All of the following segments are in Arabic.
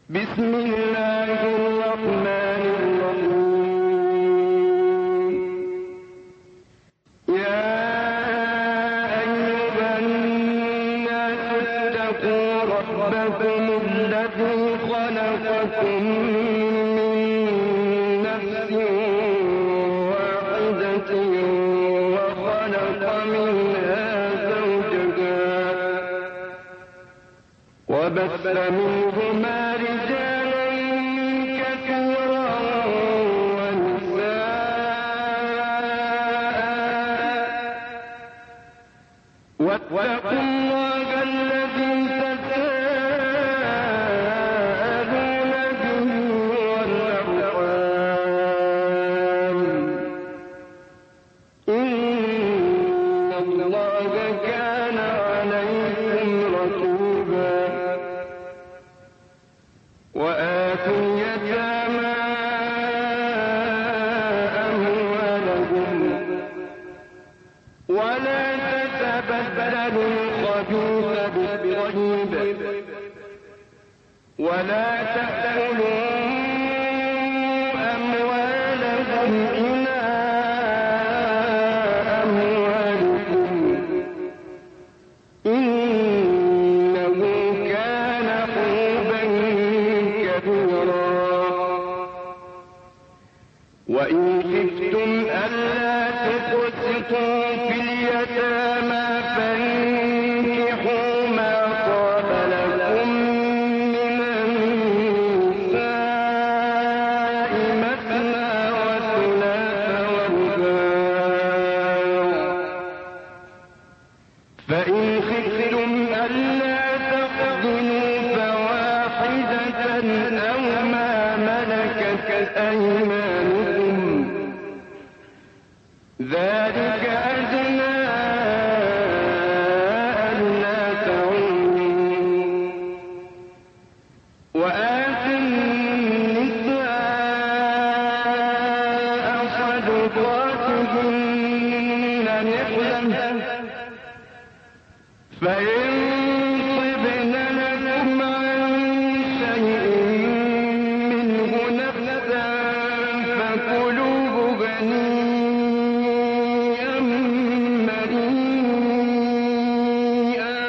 بسم الله الرحمن الرحيم. يا أيها الناس اتقوا ربكم الذي خلقكم من نفس واحدة وخلق منها زوجها وبث منهما رجالا كثيرا ونساء واتقوا الله الذي تساءلون به والأرحام إن الله كان عليكم رقيبا. وآتوا اليتامى أموالهم ولا تتبدلوا الخبيث بالطيب ولا تأكلوا أموالهم إلى أموالكم إنه كان حوبا كبيرا. وإن خفتم ألا تقسطوا في اليتامى فانكحوا ما طاب لكم من النساء مثنى وثلاث ورباع فإن خفتم ألا تقدموا فواحدة أو ما ملكت أيمانكم ذلك أدنى ألا تعولوا. وآتوا النساء صدقاتهن نحلة فإن طبن لكم عن شيء منه نفسا فكلوه هنيئا مريئا.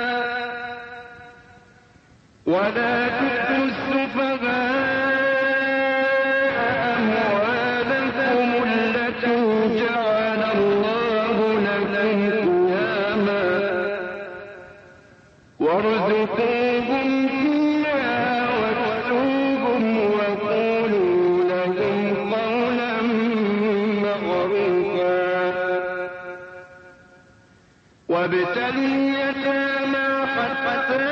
ولا تؤتوا السفهاء أموالكم التي جعل الله لكم قياما وارزقوهم فيها واكسوهم وقولوا لهم قولا معروفا. وابتلوا اليتامى حتى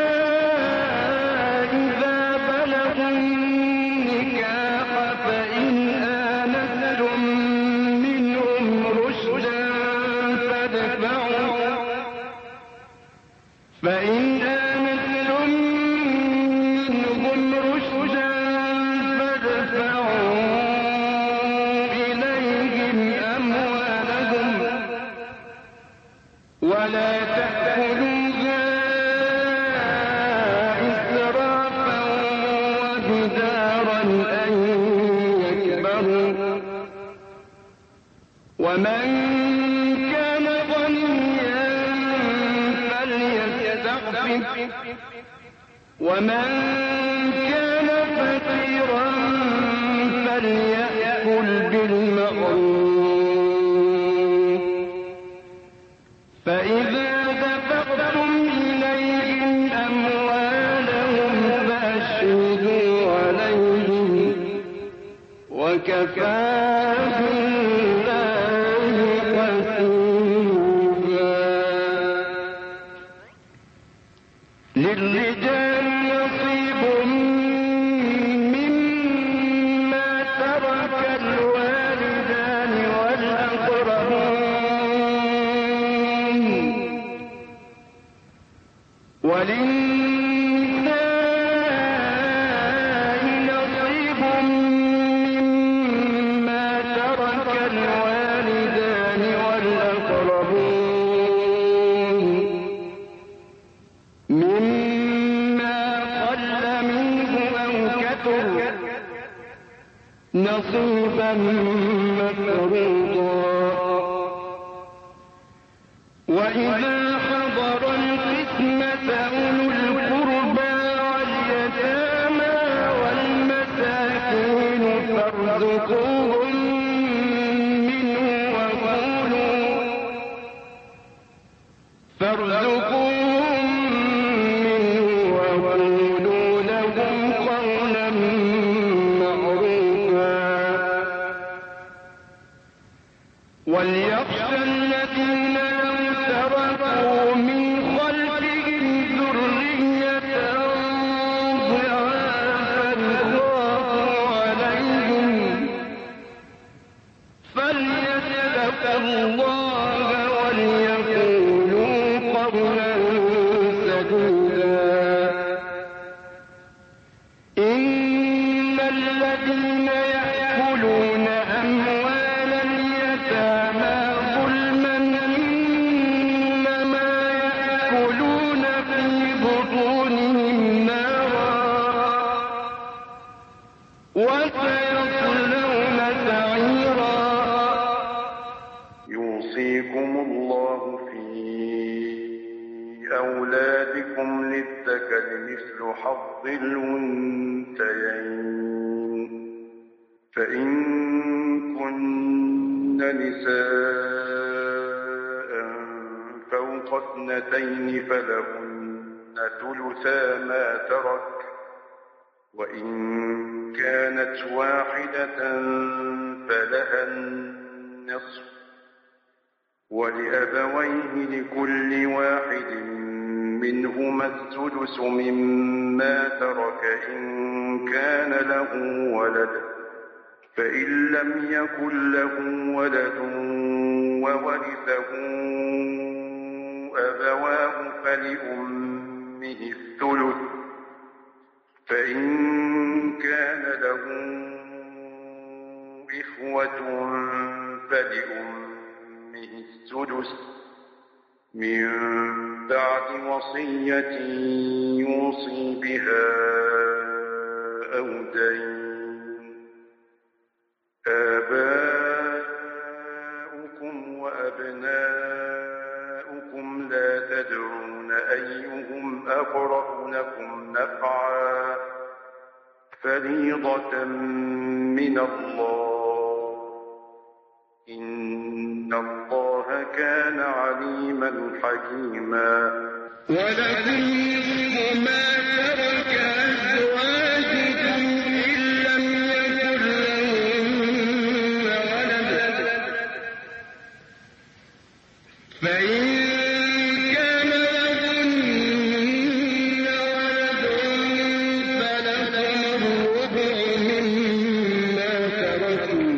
إذا بلغوا النكاح فإن آنستم منهم رشدا فادفعوا إليهم أموالهم ولا تأكلوها إسرافا وبدارا أن يكبروا. ومن كان غنيا فليستعفف ومن كان فقيرا فليأكل بالمعروف. فإذا دفعتم إليهم أموالهم فأشهدوا عليهم وكفى بالله حسيبا. للرجال نصيب مما ترك الوالدان والأقربون وللنساء نصيب مما نصيبا مفروضا وإذا حضر القسمة أولو القربى واليتامى والمساكين فارزقوهم منه وقولوا لهم قولا وليخشى الذين لو تركوا من خلفهم ذرية ضعافا خافوا عليهم فليتقوا الله وليقولوا قولا سديدا إن الذين يأكلون أموال اليتامى ظلما إنما يأكلون في بطونهم نارا وسيصلون سعيرا. يوصيكم الله في أولادكم للذكر مثل حظ الأنثيين فإن كن نساء فوق اثنتين فلهن ثلثا ما ترك وإن كانت واحدة فلها النصف ولأبويه لكل واحد منهما السدس مما ترك إن كان له ولد فإن لم يكن له ولد وورثه أبواه فلأمه الثلث فإن كان له إخوة فلأمه السدس من بعد وصية يوصي بها أو دين. آباؤكم وأبناؤكم لا تدرون أيهم أقرب لكم نفعا فريضة من الله إن الله كان عليما حكيما. ولكم نصف ما ترك أزواجكم إن لم يكن لهن ولد فإن كان لهن ولد فلكم الربع مما تركوا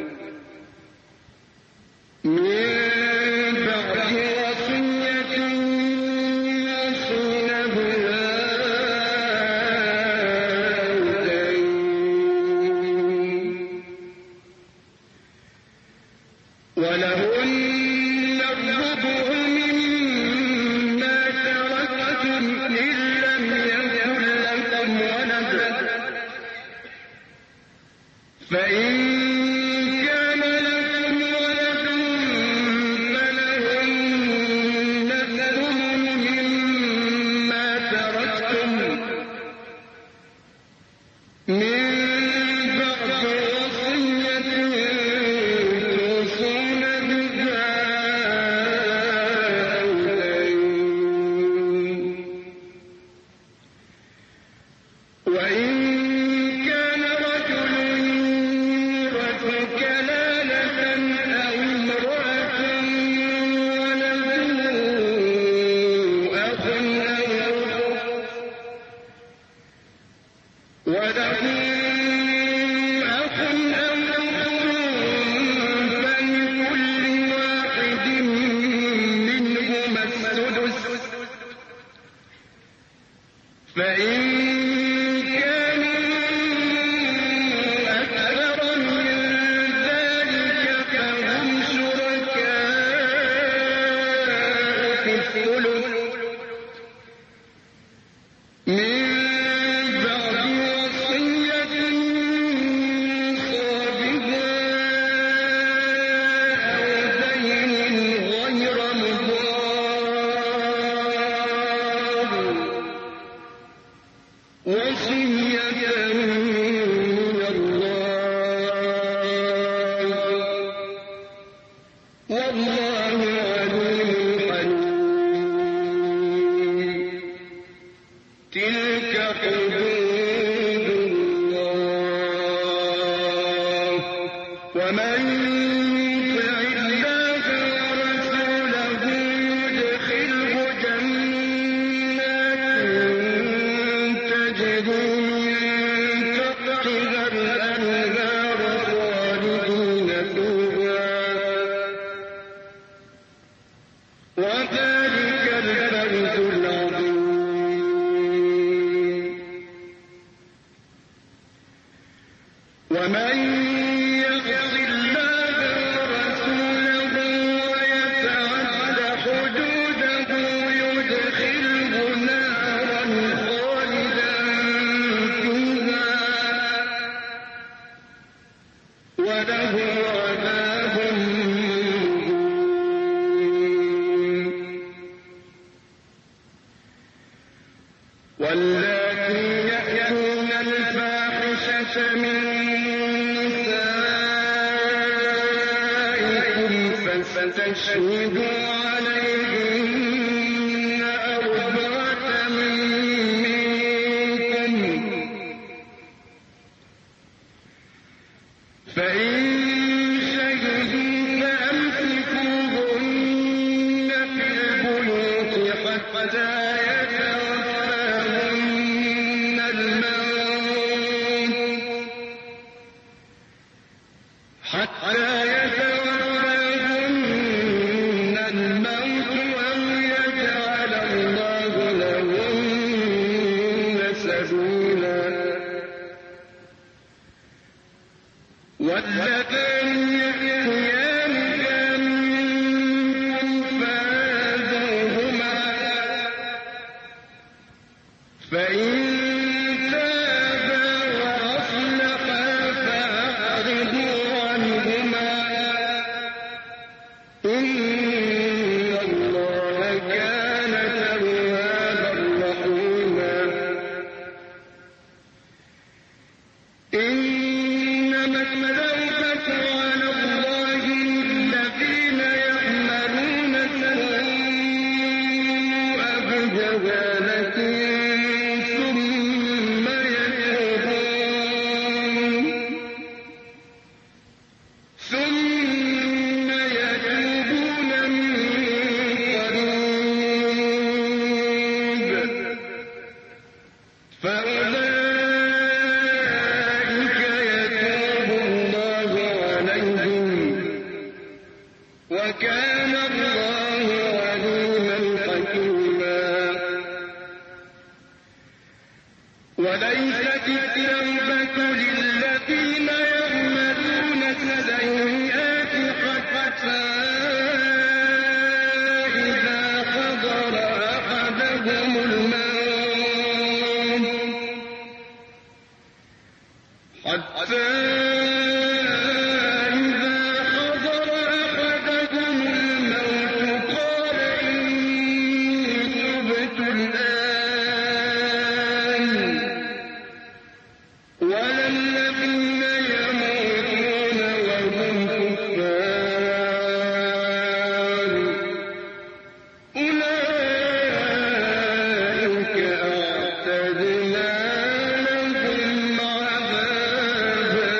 من بعد وصية يوصون بها أو دين ولهن الربع مما تركتم إن لم يكن لكم ولد فإن كان لكم ولد فلهن الثمن مما تركتم من بعد وصية توصون بها أو دين وإن كان رجل يورث كلالة أو امرأة وله أخ أو فلكل واحد منهما السدس فإن كانوا أكثر من ذلك فهم شركاء في الثلث من بعد وصية وصية من الله والله عليم حليم. تلك حدود الله ومن يطع الله ورسوله يدخله جنات تجري من تحتها الأنهار خالدين فيها وذلك الفوز العظيم. ومن يعص الله ورسوله ويتعد حدوده يدخله نارا خالدا فيها وله عذاب مهين. واللاتي يأتون الفاحشة من نسائكم فاستشهدوا عليهن أربعة منكم فإن شهدوا فأمسكوهن في البيوت حتى يتوفاهن الموت أو يجعل الله لهن سبيلا. واللذان يأتيانها منكم فآذوهما فإن تابا وأصلحا فأعرضوا عنهما إن الله كان توابا رحيما. إنما التوبة على الله للذين يعملون السوء بجهالة ثم يتوبون من قريب فأولئك يتوب الله عليهم وكان الله عليما حكيما. وليست التوبة للذين يعملون السيئات حتى إذا حضر أحدهم الموت قال إني تبت الآن ولا الذين يموتون وهم كفار أولئك أعتدنا لهم عذابا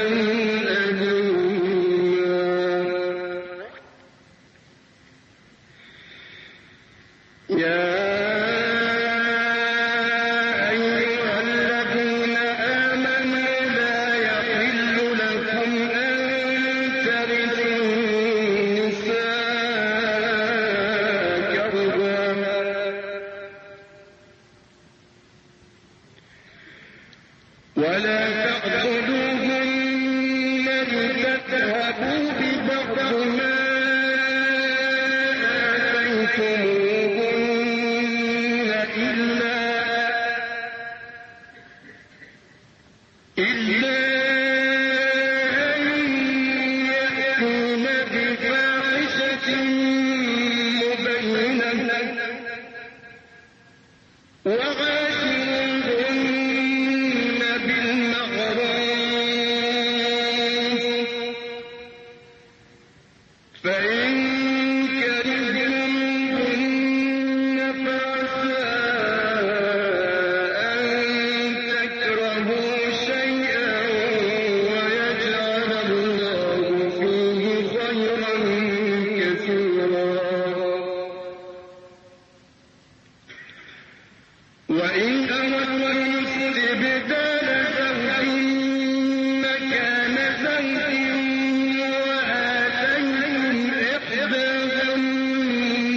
أليما. يا أيها الذين آمنوا لا يحل لكم أن ترثوا النساء كرها ولا تقتلوهن لتذهبوا ببعض ما آتيتموهن إلا أن يأتين بفاحشة مبينة وعاشروهن استبدال زوج مكان زوج وآتيتم إحداهن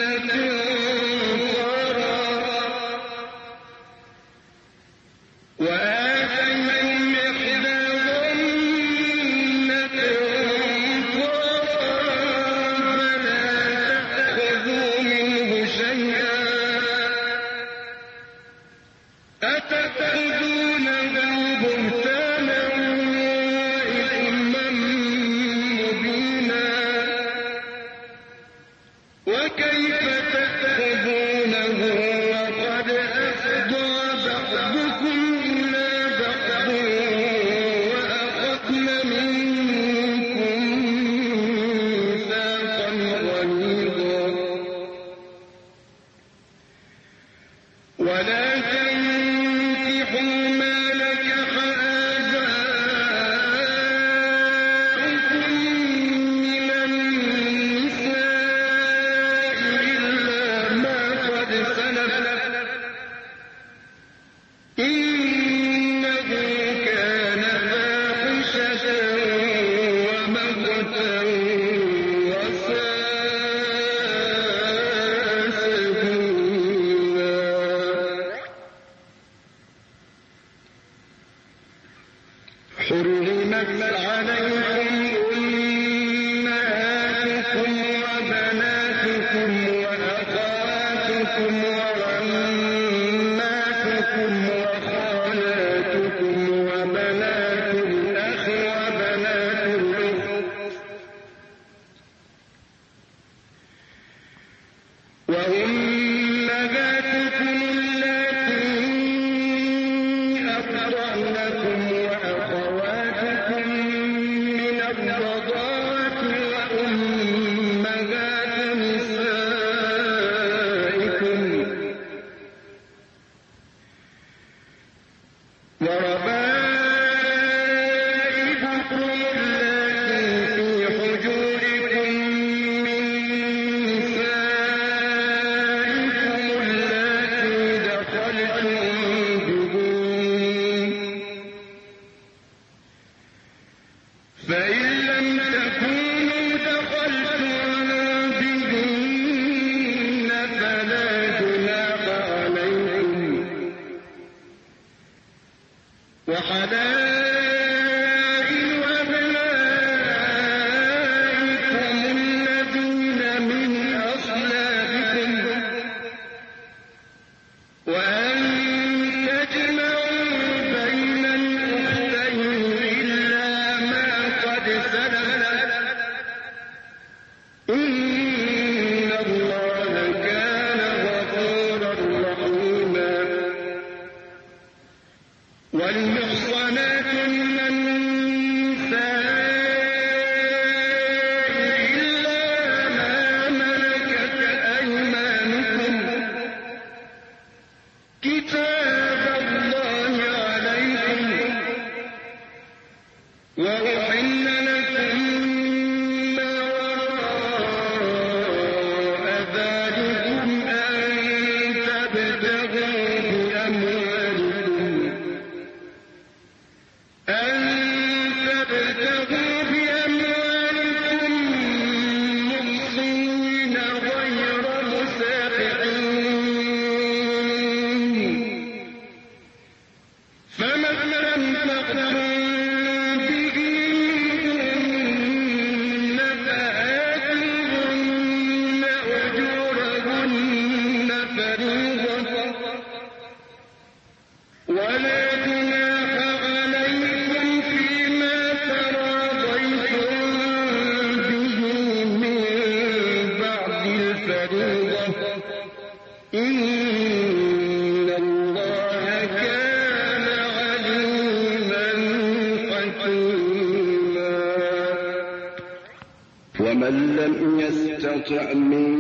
ومن لم يستطع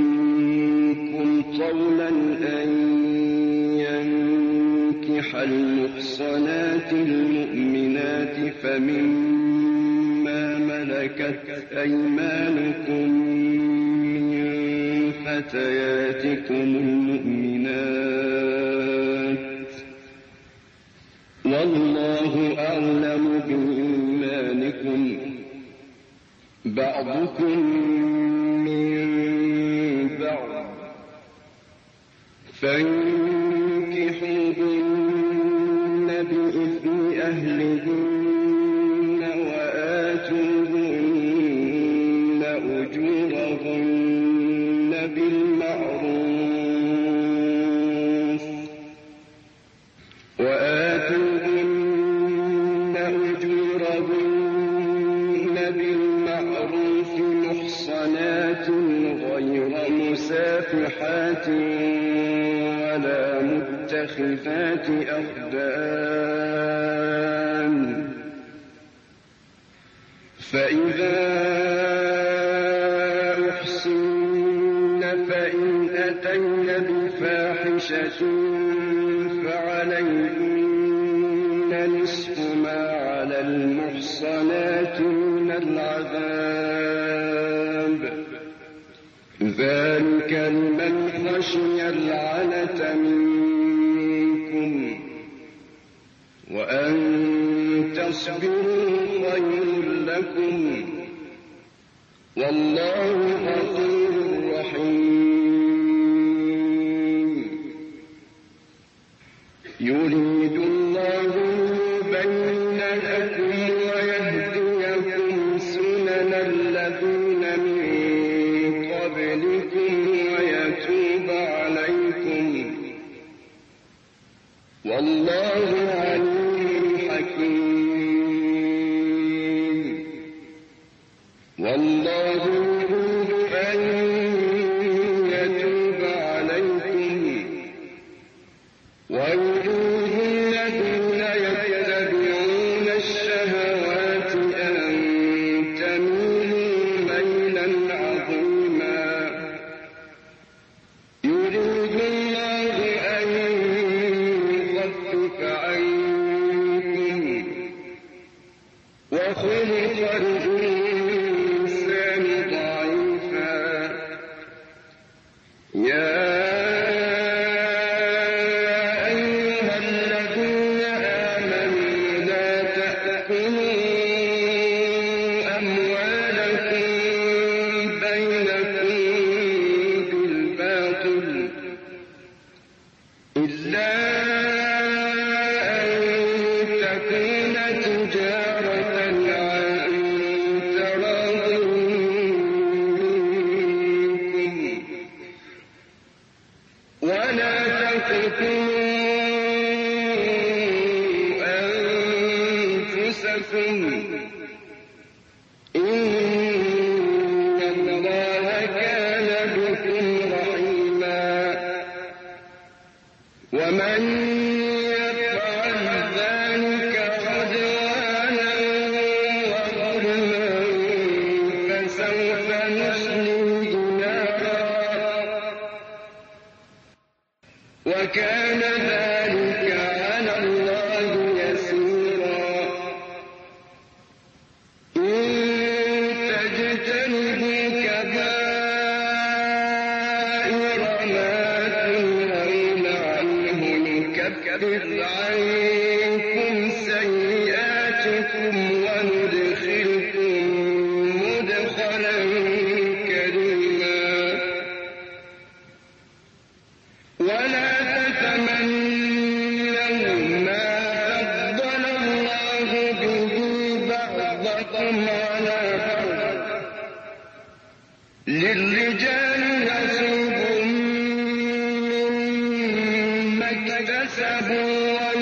منكم طولا أن ينكح المحصنات المؤمنات فمما ملكت أيمانكم من فتياتكم المؤمنات والله أعلم بإيمانكم بعضكم من بعض فانكحوهن بإذن أهلهن وآتوهن أجورهن بالمعروف محصنات غير مسافحات ولا متخذات أخدان فإذا أحصن فإن أتين بفاحشة فعليهن نصف ما على المحصنات من العذاب ذلك لمن خشي العنة منكم وأن تصبروا خير لكم والله غفور رحيم يريد الله ليبين لكم ويهديكم سنن الذين من قبلكم ويتوب عليكم والله عليم حكيم والله يريد أن يتوب عليكم ويريد الذين يتبعون الشهوات أن تميلوا ميلا عظيما يريد الله أن يخفف عنكم وخلق الإنسان ضعيفا يا أيها الذين آمنوا لا تأكلوا أموالكم بينكم بالباطل إلا أن تكون تجارة عن تراض منكم ولا تقتلوا أنفسكم إن الله كان بكم رحيما ومن يفعل ذلك عدوانا وظلما فسوف نصليه نارا وكان ذلك على الله يسيرا إن تجتنبوا كبائر ما تنهون عنه نكفر عنكم سيئاتكم وندخلكم مدخلا كريما ولا تتمنوا ما فضل الله به بعضكم على بعض للرجال نصيب مما اكتسبوا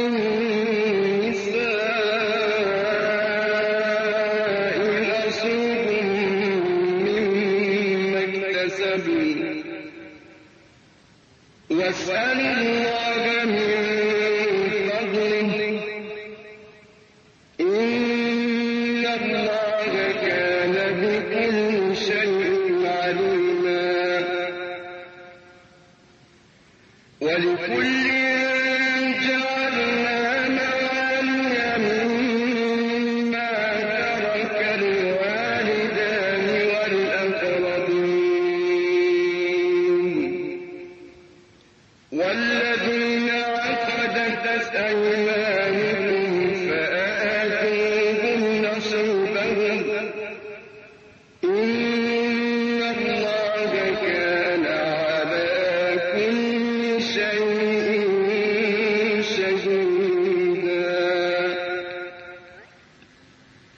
وللنساء نصيب مما اكتسبوا واسألوا الله من فضله إن الله كان بكل شيء عليما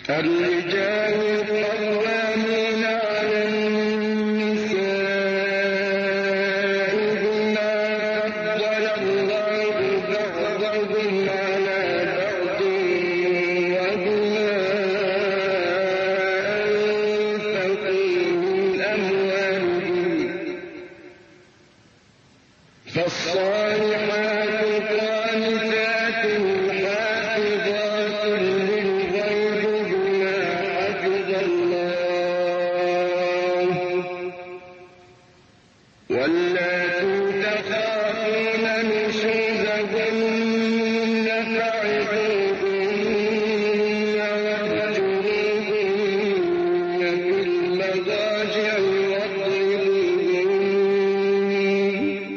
الرجال قوامون على النساء بما فضل الله بعضهم على بعض وبما أنفقوا من أموالهم فالصالحات قانتات حافظات للغيب بما حفظ الله واللاتي تخافون نشوزهن فعظوهن واهجروهن في المضاجع واضربوهن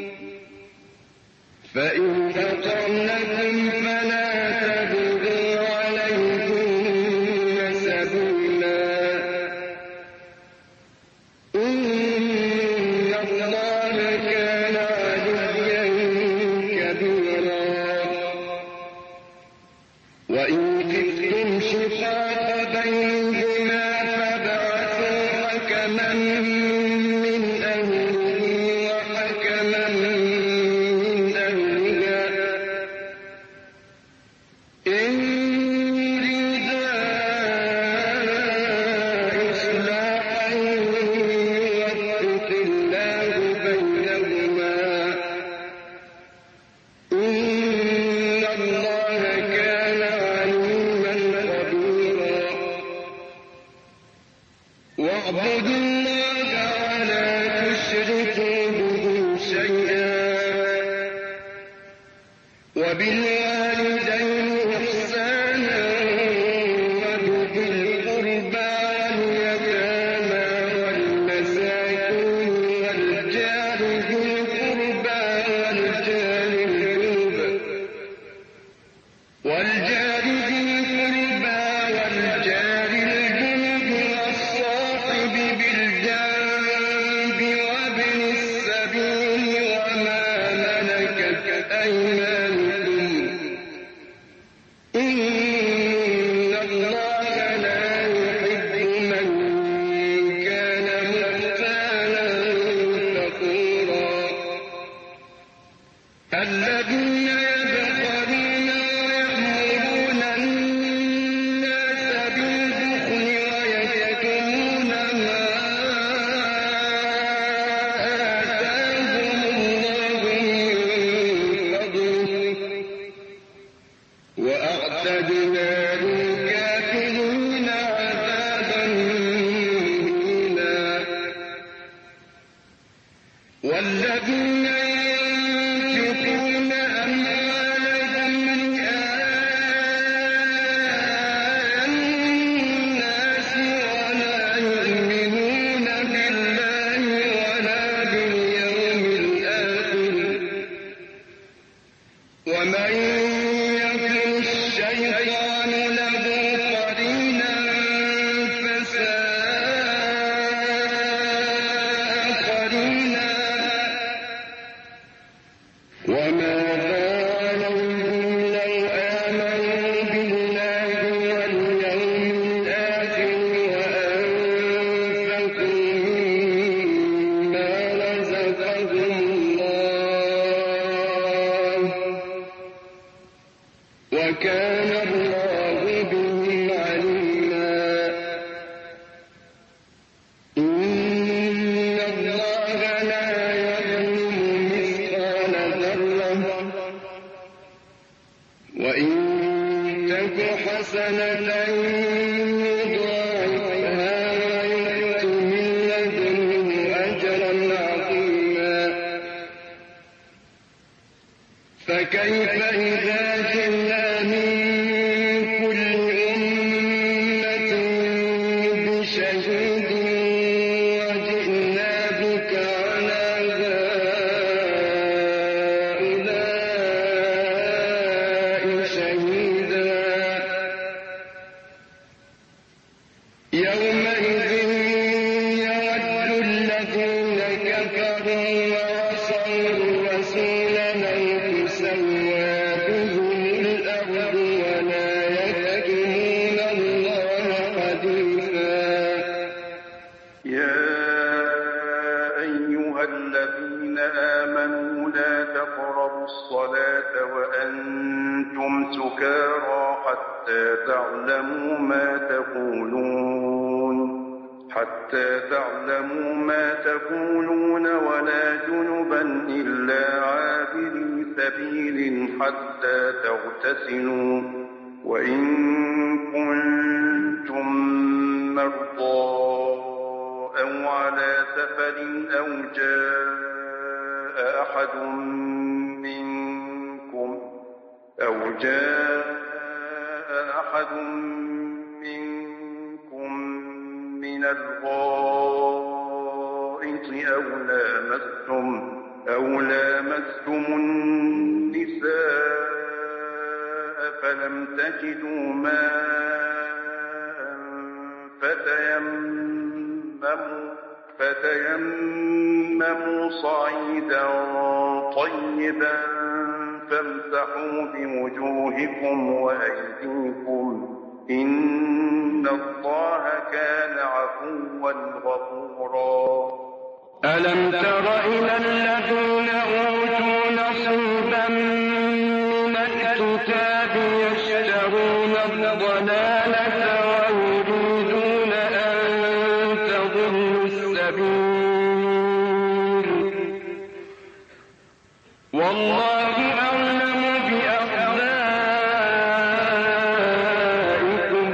فإن أطعنكم فلا تبغوا عليهن سبيلا إن الله كان عليا كبيرا وإن خفتم شقاق بينهما فابعثوا حكما من أهله وحكما من أهلها إن يريدا إصلاحا يوفق الله بينهما إن الله كان عليما خبيرا واعبدوا الله ولا تشركوا به شيئا وبالوالدين إحسانا وبذي القربى واليتامى والمساكين والجار ذي القربى والجار ذي القربى والجار الجنب والصاحب بالجنب وابن السبيل وما ملكت أيمانكم إن الله لا يحب من كان مختالا فخورا الذين يبخلون ويأمرون الناس بالبخل ويكتمون ما آتاهم الله من فضله وأعتدنا للكافرين عذابا مهينا والذين ينفقون أموالهم رئاء الناس ولا يؤمنون بالله ولا باليوم الآخر ومن يكن الشيطان له قرينا فساء قرينا وماذا عليهم لو آمنوا بالله واليوم الآخر وأنفقوا مما رزقهم الله وكان الله بهم عليما إن الله لا يظلم مثقال ذرة وإن تك حسنة يضاعفها ويؤت من لدنه أجرا عظيما فكيف إذا جئنا من كل أمة بشهيد وجئنا بك على هؤلاء شهيدا يومئذ يود الذين كفروا وعصوا الرسول لو تسوى بهم الأرض ولا يكتمون الله حتى تعلموا ما تقولون ولا جنبا إلا عابري سبيل حتى تغتسلوا وإن كنتم مرضى أو على سفر أو جاء أحد منكم من الغائط أو لامستم النساء فلم تجدوا ماء فتيمموا صعيدا طيبا فامسحوا بوجوهكم وأيديكم إن الله كان عفوا غفورا ألم تر إلى الذين أوتوا نصيبا من الكتاب يشترون الضلالة ويريدون أن تضلوا السبيل والله أعلم بأعدائكم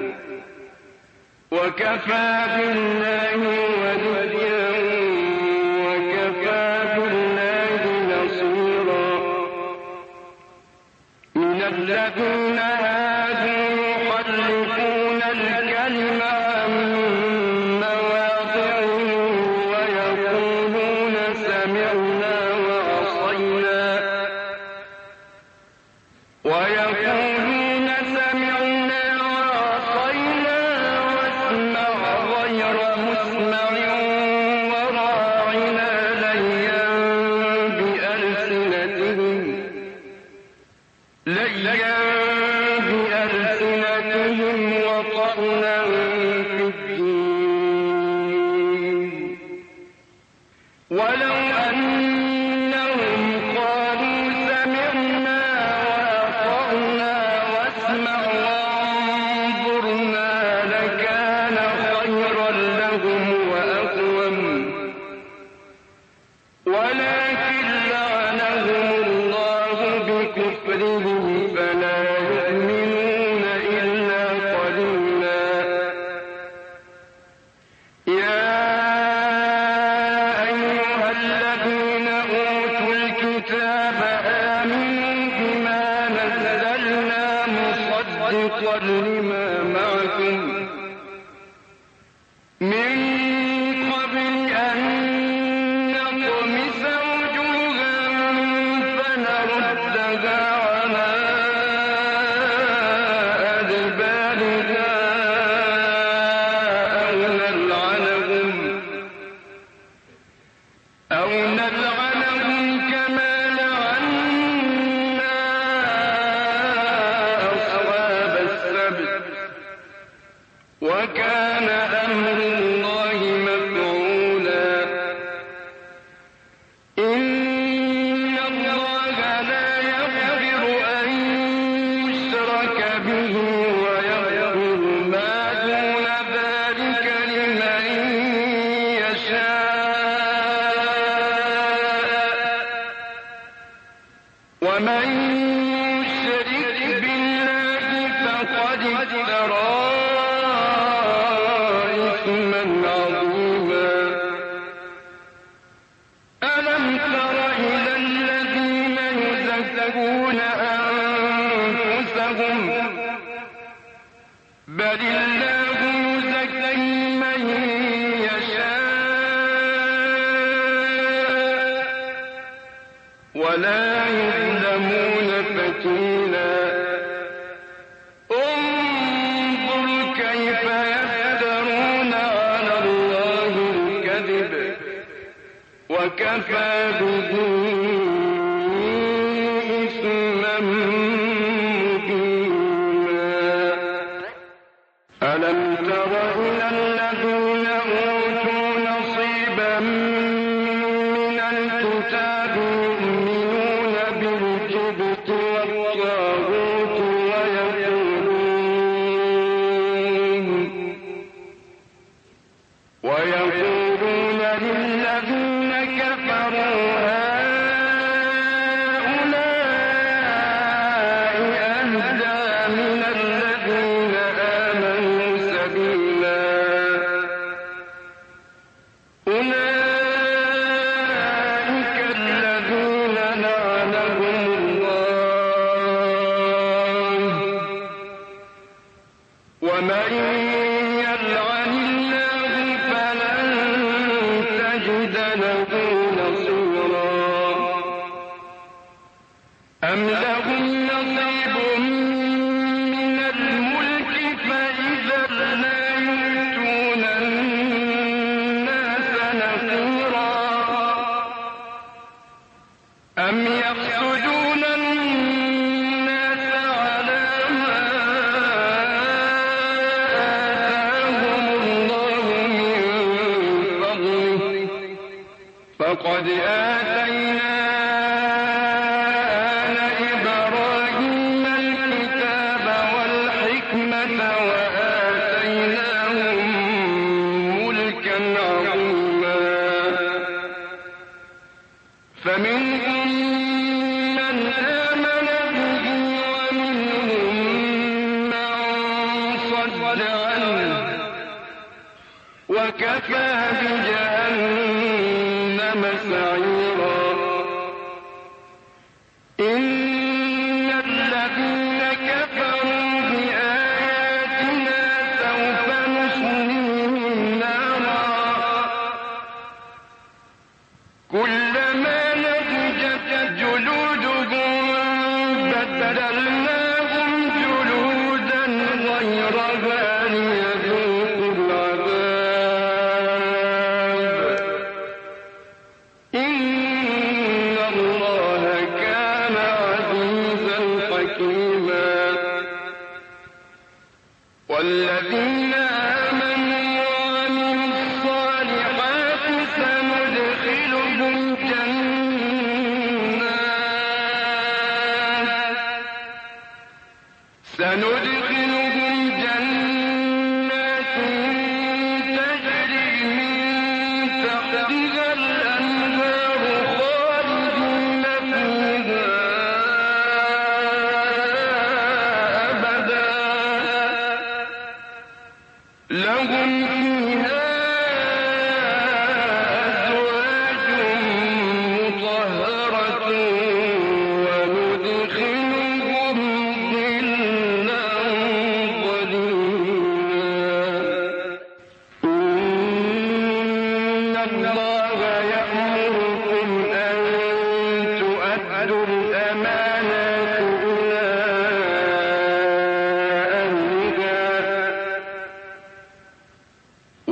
وكفى بالله وليا وكفى بالله نصيرا من الذين هادوا يحرفون الكلم عن مواضعه ويقولون سمعنا وعصينا واسمع غير مسمع وراعنا ليا بألسنتهم وطعنا في الدين ولو أنهم قالوا سمعنا وأطعنا واسمع وانظرنا لكان خيرا لهم وأقوم ولكن لعنهم الله بكفرهم فلا يؤمنون إلا قليلا يا أيها الذين أوتوا الكتاب آمنوا بما نزلنا مصدقا لما معكم من قبل أن نطمس وجوها فنردها على أدبارها أو نلعنهم كما لعنا أصحاب السبت وكان أمر الله مفعولا إن الله لا يغفر أن يشرك به ويغفر ما دون ذلك لمن يشاء ومن يشرك بالله فقد افترى إثما عظيما ألم تر إلى الذين يزكون أنفسهم بل الله يزكي من يشاء ولا يظلمون فتيلا انظر كيف يفترون على الله الكذب وكفى به إثما مبينا ألم تر إلى الذين أوتوا نصيبا من الكتاب يؤمنون بالجبت والطاغوت ويقولون ومن يلعن الله فلن تجد له نصيرا أم لهم نصيب من الملك فإذا لا يؤتون الناس نصيرا أم يحسدون الناس على ما آتاهم الله من فضله فقد آتينا آل إبراهيم الكتاب والحكمة وآتيناهم ملكا عظيما فمنهم من آمن به ومنهم من صد عنه وكفى بجهنم سعيرا إن الذين كفروا بآياتنا سوف نصليهم نارا كلما نضجت جلودهم بدلناهم جلودا غيرها ليذوقوا العذاب إن الله كان عزيزا حكيما والذين آمنوا وعملوا الصالحات سندخلهم جنات تجري من تحتها الأنهار خالدين فيها أبدا لهم فيها أزواج مطهرة وندخلهم ظلا ظليلا إن الله يأمركم أن تؤدوا الأمانات إلى أهلها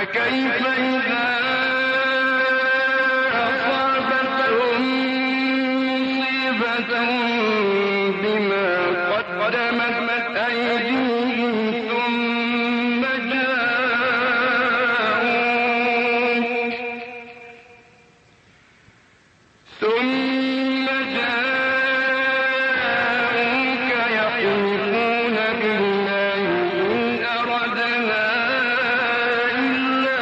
فكيف إذا أصابتهم مصيبة بما قدمت أيديهم ثم جاءوك يحلفون بالله إن أردنا إلا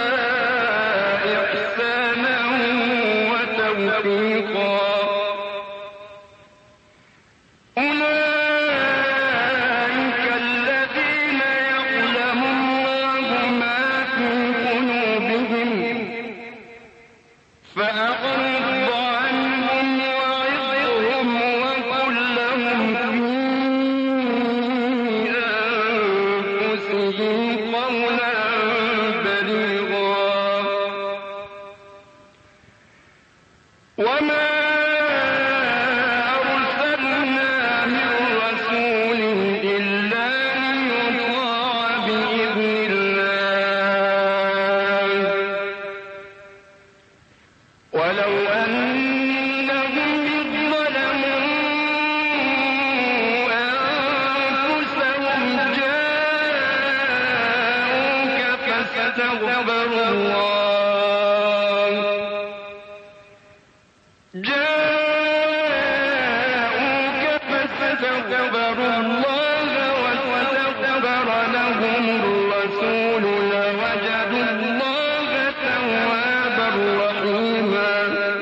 إحسانا وتوفيقا أولئك الذين يعلم الله ما في قلوبهم فأعرض عنهم وعظهم وقل لهم في أنفسهم قولا بليغا وما أرسلنا من رسول إلا ليطاع بإذن الله ولو أنهم إذ ظلموا أنفسهم جاءوك فاستغفروا الله واستغفر لهم الرسول لوجدوا الله توابا رحيما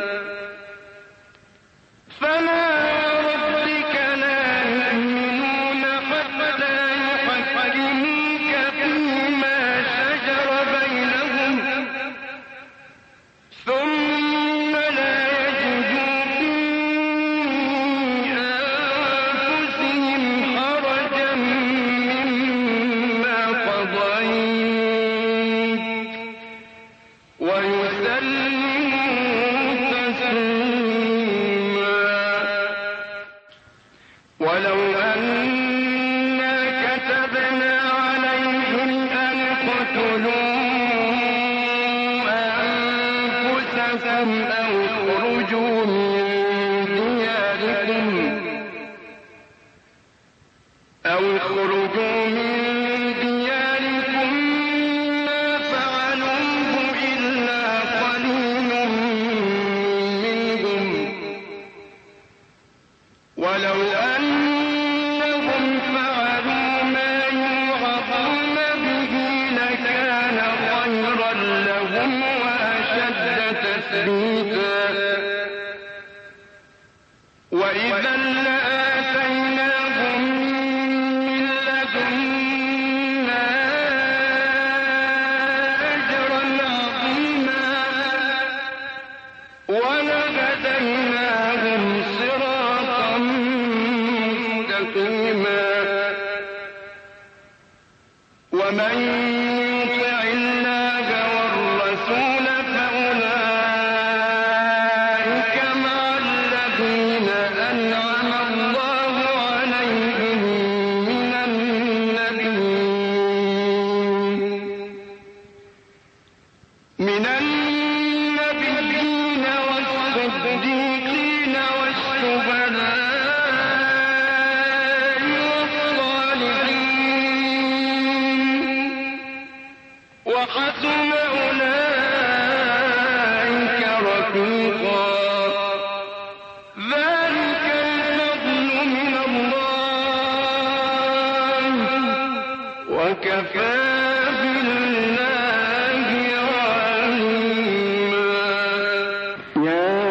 فلا وربك لا يؤمنون حتى يحكموك فيما شجر بينهم ثم لا يجدوا في أنفسهم حرجا مما قضيت ويسلموا تسليما ولو أنا كتبنا عليهم أن اقتلوا أنفسكم أو اخرجوا من دياركم ما فعلوه إلا قليل منهم ولو أنهم فعلوا ما يوعظون به لكان خيرا لهم وأشد تثبيتا وإذا لآتيناهم من لدنا أجرا عظيما ولهديناهم صراطا مستقيما ومن يطع الله والرسول فأولئك مع الذين أنعم الله عليهم من النبيين والصديقين والشهداء والصالحين وحسن أولئك رفيقا ذلك الفضل من الله وكفى بالله عليما يا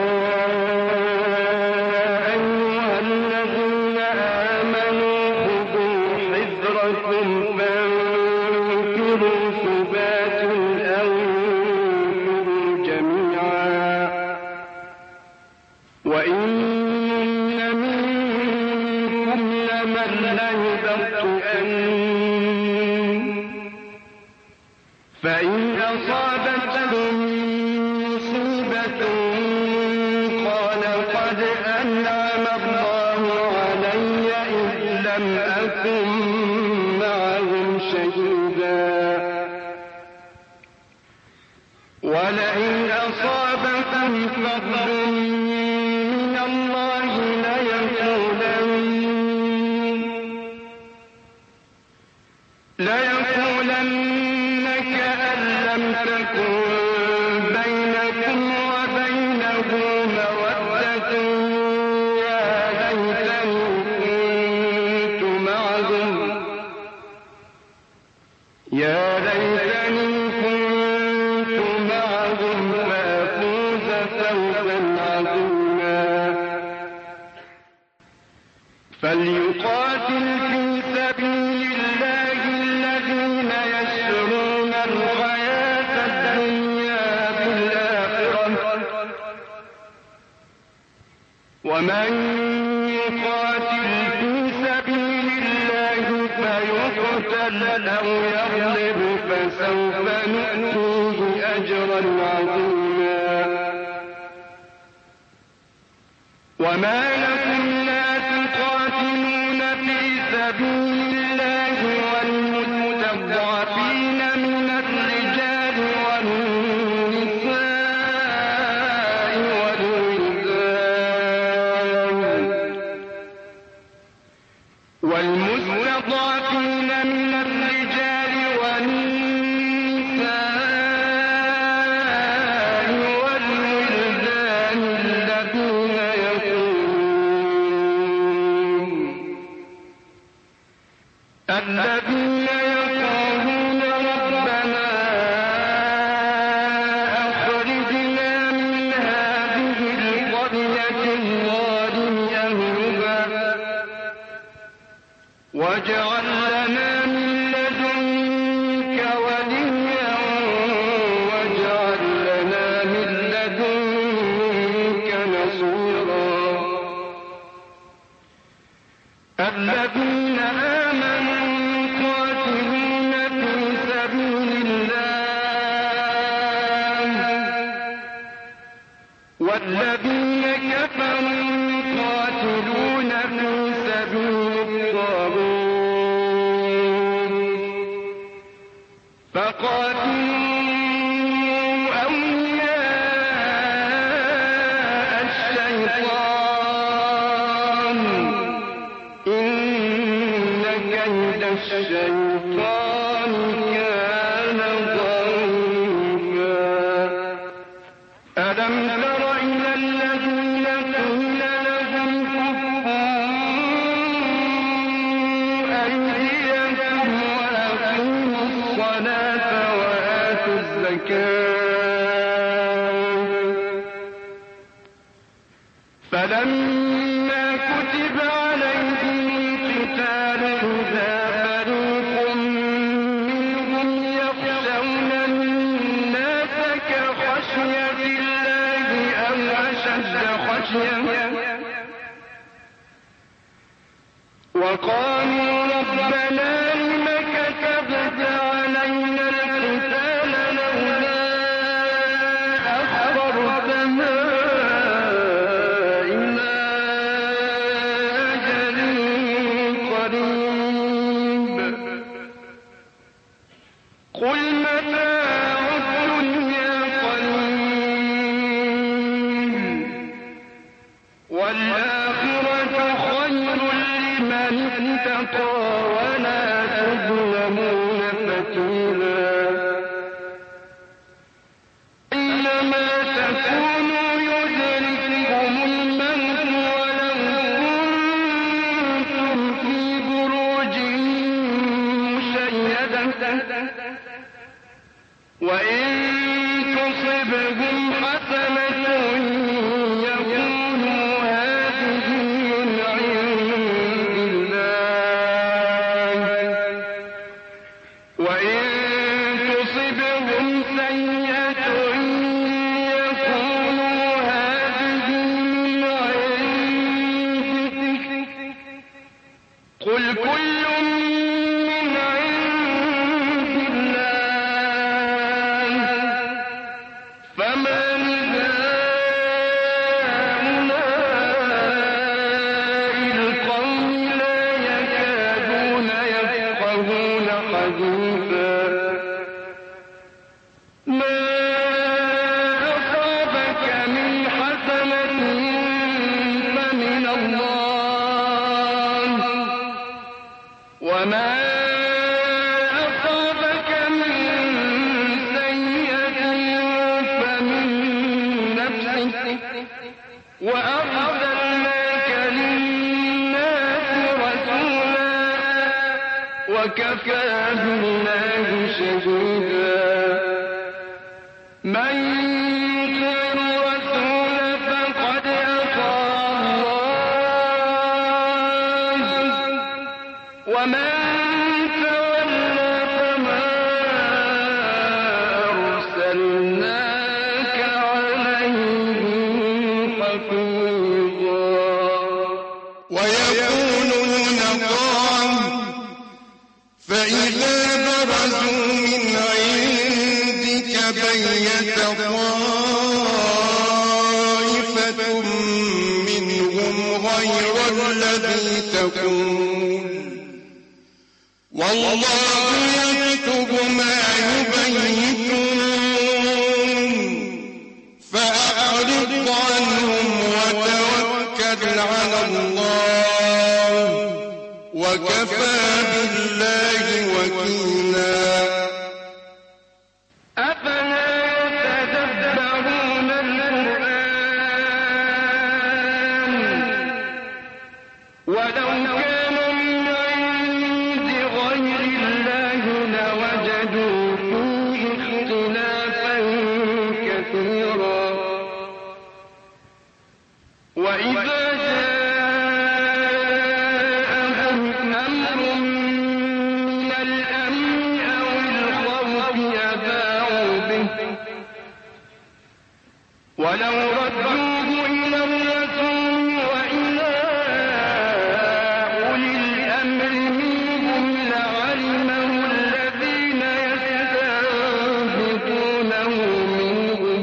أيها الذين آمنوا خذوا حذركم فانفروا ثبات أو انفروا جميعا وإن منكم لمن ليبطئن فإن أصابتهم مصيبة قال قد أنعم الله علي إذ لم أكن أكن معهم شهيدا وإذا لآتيناهم من لدنا أجرا عظيما وإذا لآتيناهم صراطا مستقيما ومن يطع الله والرسول فأولئك مع الذين أنعم الله عليهم من النبيين والصديقين والشهداء وحسن أولئك رفيقا ذلك الفضل من الله وكفى بالله عليما يا أيها الذين آمنوا خذوا حذركم فانفروا ثبات أو انفروا جميعا وإن منكم لمن ليبطئن فإن أصابتهم مصيبة قال قد أنعم الله علي إذ لم أكن معهم شهيدا يقتل أو يغلب فسوف نؤتيه أجرا عظيما. وما لكم لا تقاتلون في سبيل الله والمستضعفين من الرجال والنساء والمستضعفين من الرجال والنساء والولدان الذين يقولون ربنا أخرجنا من هذه القرية الظالم أهلها واجعل لنا من لدنك وليا واجعل لنا من لدنك نصيرا. الذين آمنوا قاتلون في سبيل الله والذين كفروا قاتلون في سبيل الطاغوت فقاتلوا أولياء الشيطان إن كيد الشيطان كان ضعيفا. ألم تر إلى الذين قيل لهم كفوا أيديكم وأقيموا الصلاة وآتوا الزكاة فلما كتب عليهم القتال إذا فريق منهم يخشون الناس كخشية الله أو أشد خشية وقالوا ربنا لم كتبت علينا القتال لولا أخرتنا إلى أجل قريب قل متاع الدنيا قليل والآخرة خير لمن اتقى ولا تظلمون فتيلا. إنما تكونوا يدرككم الموت ولو كنتم في بروج مشيدة وإن تصبهم حسنة يقولوا هذه من عند الله وإن تصبهم سيئة يقولوا هذه من عندك قل كل من عند الله فما لهؤلاء القوم لا يكادون يفقهون حديثا. ما أصابك من حسنة فمن الله وما أصابك من سيئة فمن نفسك وأرسلناك للناس رسولا وكفى بالله شهيدا. من يطع الرسول فقد أطاع الله ومن تولى فما أرسلناك عليهم حفيظا. ويقولون طاعة فإن طائفة منهم غير الذي تقول والله يكتب ما يبيتون فأعرض عنهم وتوكل على الله وكفى بالله وكيلا. أفلا يتدبرون القرآن ولو كان من عند غير الله لوجدوا فيه اختلافا كثيرا وإذا جاءهم أمر من الأمن أو الخوف أذاعوا به ولو ردوه إلى الرسول وإلى أولي الأمر منهم لعلمه الذين يستنبطونه منهم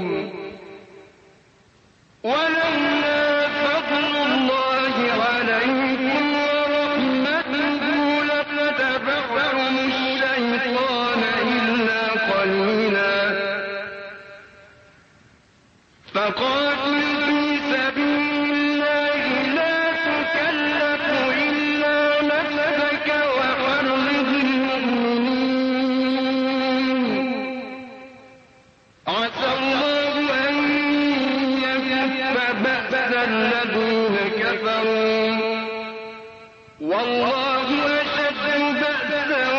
ولولا فضل الله عليكم ورحمته لاتبعتم الشيطان إلا قليلا فقاتل في سبيل الله لا تكلف إلا نفسك وحرض المؤمنين عسى الله أن يكف بأس الذين كفروا والله أشد بأسا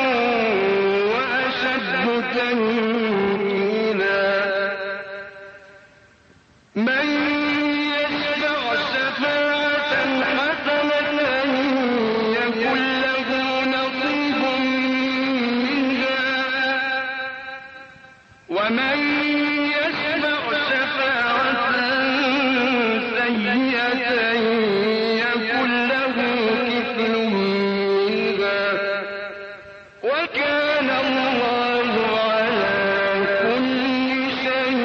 وأشد تنكيلا. من يشفع شفاعة حسنة يكن له نصيب منها ومن يشفع شفاعة سيئة يكن له كفل منها وكان الله على كل شيء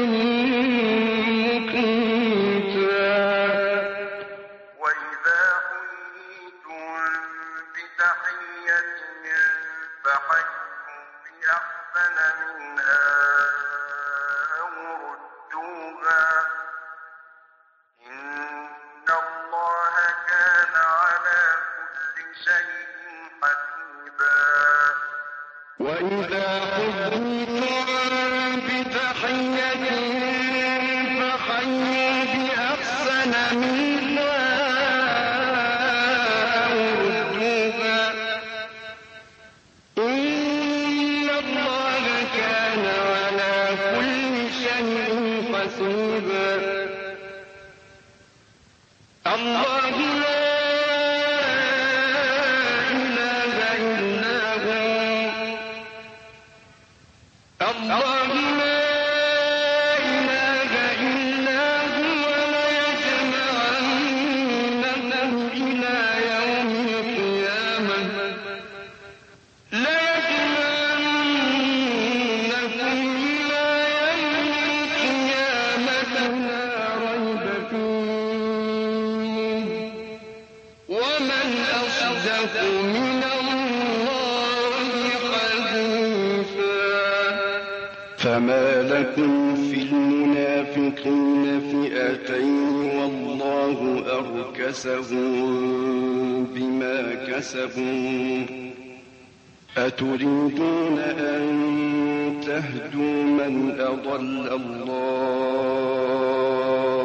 مقيتا. وإذا حييتم بتحية فحيوا بأحسن منها أو ردوها إن الله كان على كل شيء حسيبا. وإذا حييتم بتحية فحيوا بأحسن منها أو ردوها إن الله كان على كل شيء حسيبا. الله لا إله إلا هو الله لا إله إلا هو ليجمعنكم إلى يوم القيامة لا ريب فيه ومن أصدق من الله حديثا. فما لكم في المنافقين فئتين والله أركسهم بما كسبوا أتريدون أن تهدوا من أضل الله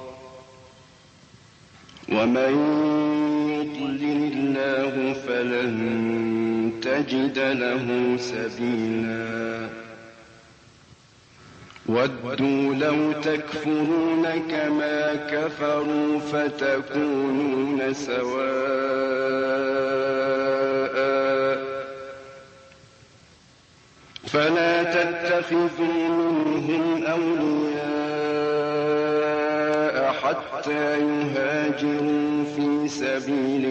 ومن يضلل الله فلن تجد له سبيلا. ودوا لو تكفرون كما كفروا فتكونون سواء فلا تتخذوا منهم أولياء حتى يهاجروا في سبيل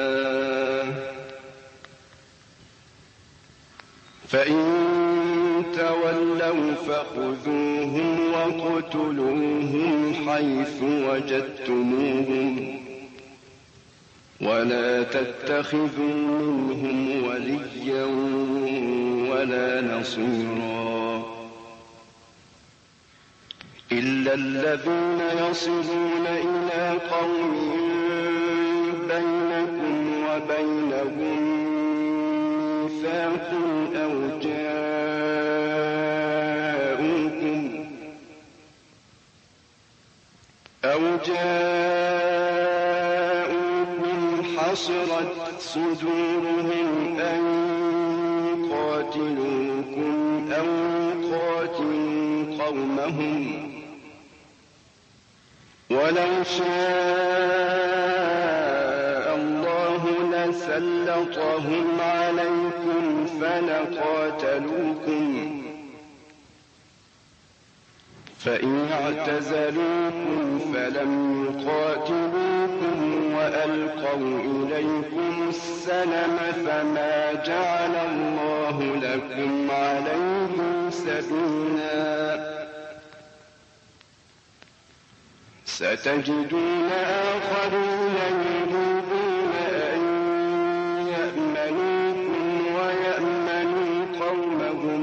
الله فإن تولوا فخذوهم واقتلوهم حيث وجدتموهم ولا تتخذوا منهم وليا ولا نصيرا إلا الذين يصلون إلى قوم بينكم وبينهم ميثاق أو جاءوكم حصرت صدورهم أن يقاتلوكم أو يقاتلوا قومهم ولو شاء الله لسلطهم عليكم فلقاتلوكم فإن اعتزلوكم فلم يقاتلوكم وألقوا إليكم السلم فما جعل الله لكم عليهم سبيلا ستجدون آخرين يريدون أن يأمنوكم ويأمنوا قومهم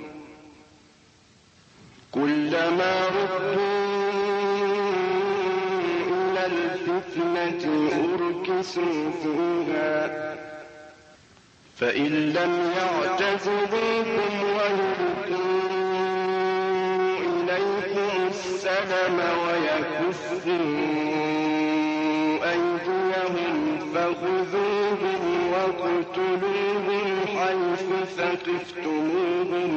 كلما ردوا إلى الفتنة أركسوا فيها فإن لم يعتزلوكم ويلقوا إليكم السلم ويكفوا أيديهم فخذوهم واقتلوهم حيث ثقفتموهم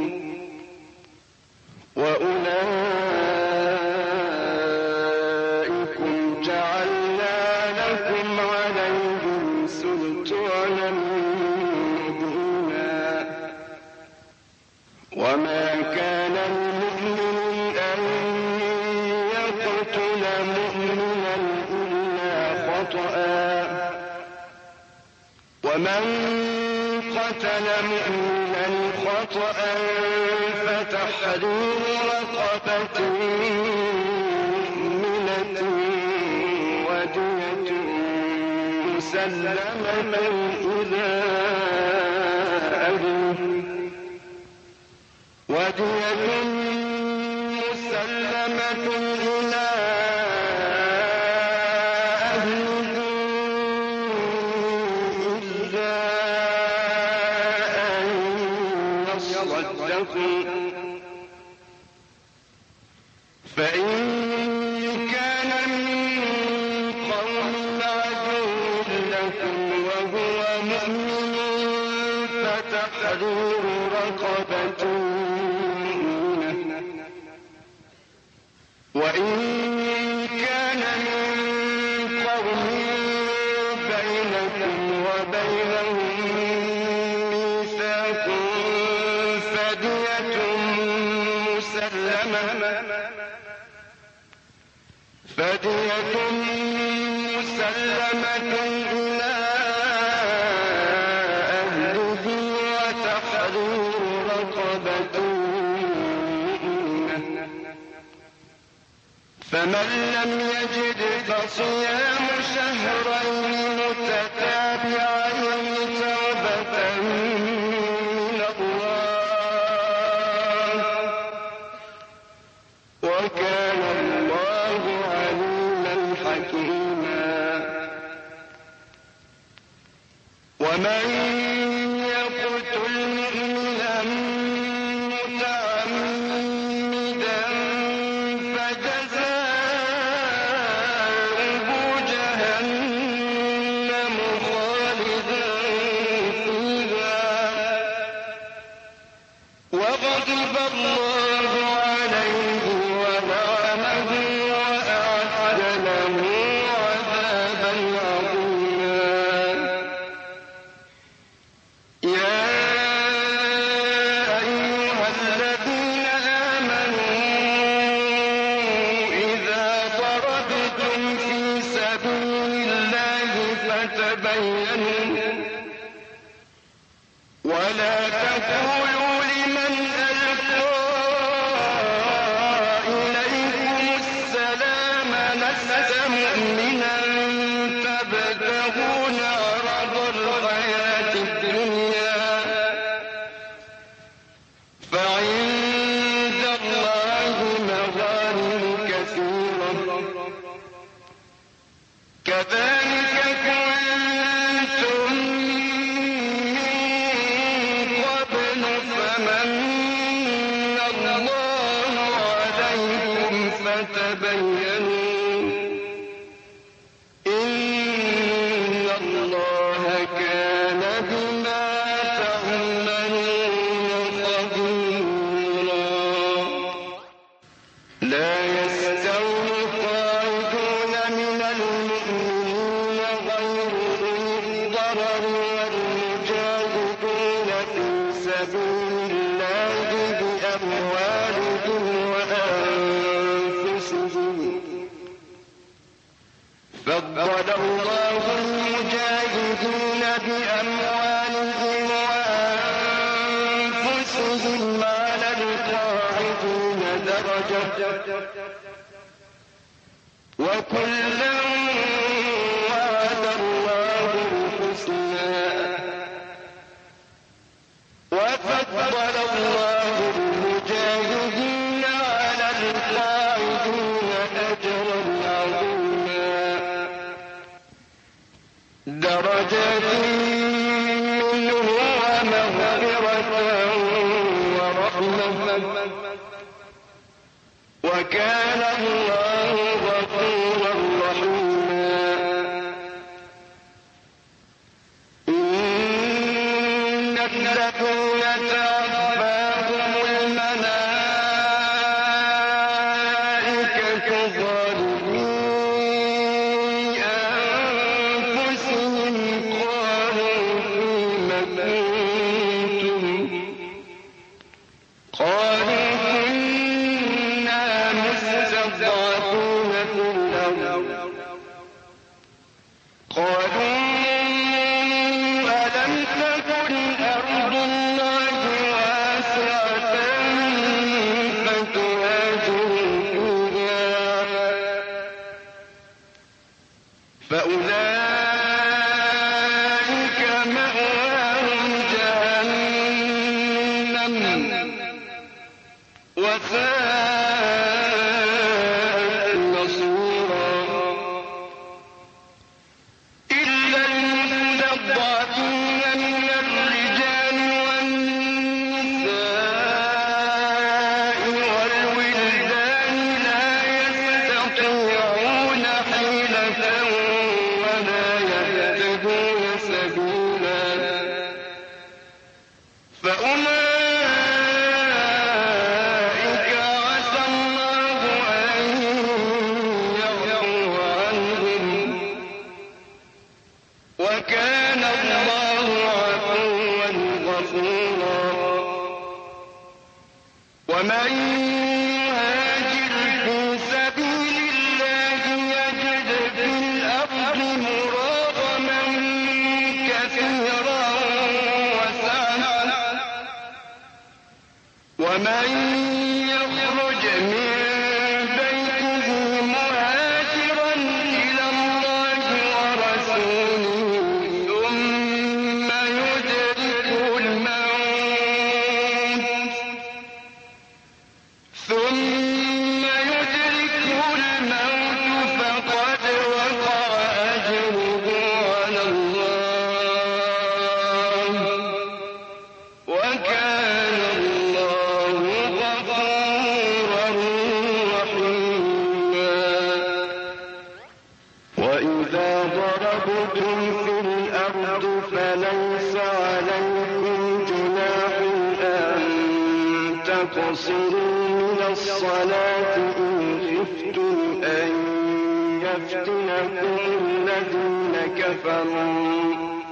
وأولئكم جعلنا لكم عليهم سلطانا مبينا وما كان لمؤمن أن يقتل مؤمنا إلا خطأ ومن قتل مؤمنا خطأ فتحرير رقبة مؤمنة ودية مسلمة إلى أهله إلا أن يصدقوا فإن كان من قوم عدو لكم وهو مؤمن فتحرير رقبة مؤمنة وإن كان من قوم بينكم وبينهم ميثاق فدية مسلمة إلى أهله وتحرير رقبة مؤمنة فمن لم يجد فصيام شهرين متتابعين توبة من الله وكان الله عليما حكيما ومن يقتل مؤمنا متعمدا فجزاؤه جهنم خالدا فيها وغضب الله عليه ولعنه وأعد له عذابا عظيما يا أيها الذين آمنوا إذا ضربتم في سبيل الله فتبينوا ولا تقولوا لمن ألقى فتبينوا إن الله كان بما تعملون خبيرا. لا يستوي القاعدون من المؤمنين غير أولي الضرر والمجاهدون في سبيل الله بأموالهم وأنفسهم. فضل الله المجاهدين بأموالهم وأنفسهم على القاعدين درجة وكلا وعد الله الحسنى. وفضل الله المجاهدين على القاعدين أجرا عظيما درجات منه ومغفرة ورحمة وكان الله غفورا رحيما. إن الذين توفاهم الملائكة ظالمي أنفسهم قالوا فيم كنتم قالوا كنا مستضعفين في الأرض قالوا ألم تكن أرض الله واسعة فتهاجروا فيها فأولئك مأواهم جهنم وساءت مصيرا. إلا المستضعفين من الرجال والنساء والولدان لا يستطيعون حيلة ولا يهتدون سبيلا. فأولئك عسى الله أن يعفو عنهم وكان الله عفوا غفورا. ومن يهاجر في سبيل الله يجد في الأرض مراغما كثيرا وسعة. ومن يخرج من بيته مهاجرا إلى الله ورسوله ثم يدركه الموت فقد وقع أجره على الله وكان الله غفورا رحيما. وإذا ضربتم في الأرض فليس عليكم جناح أن تقصروا من الصلاة إن خفتم أن يفتنكم الذين كفروا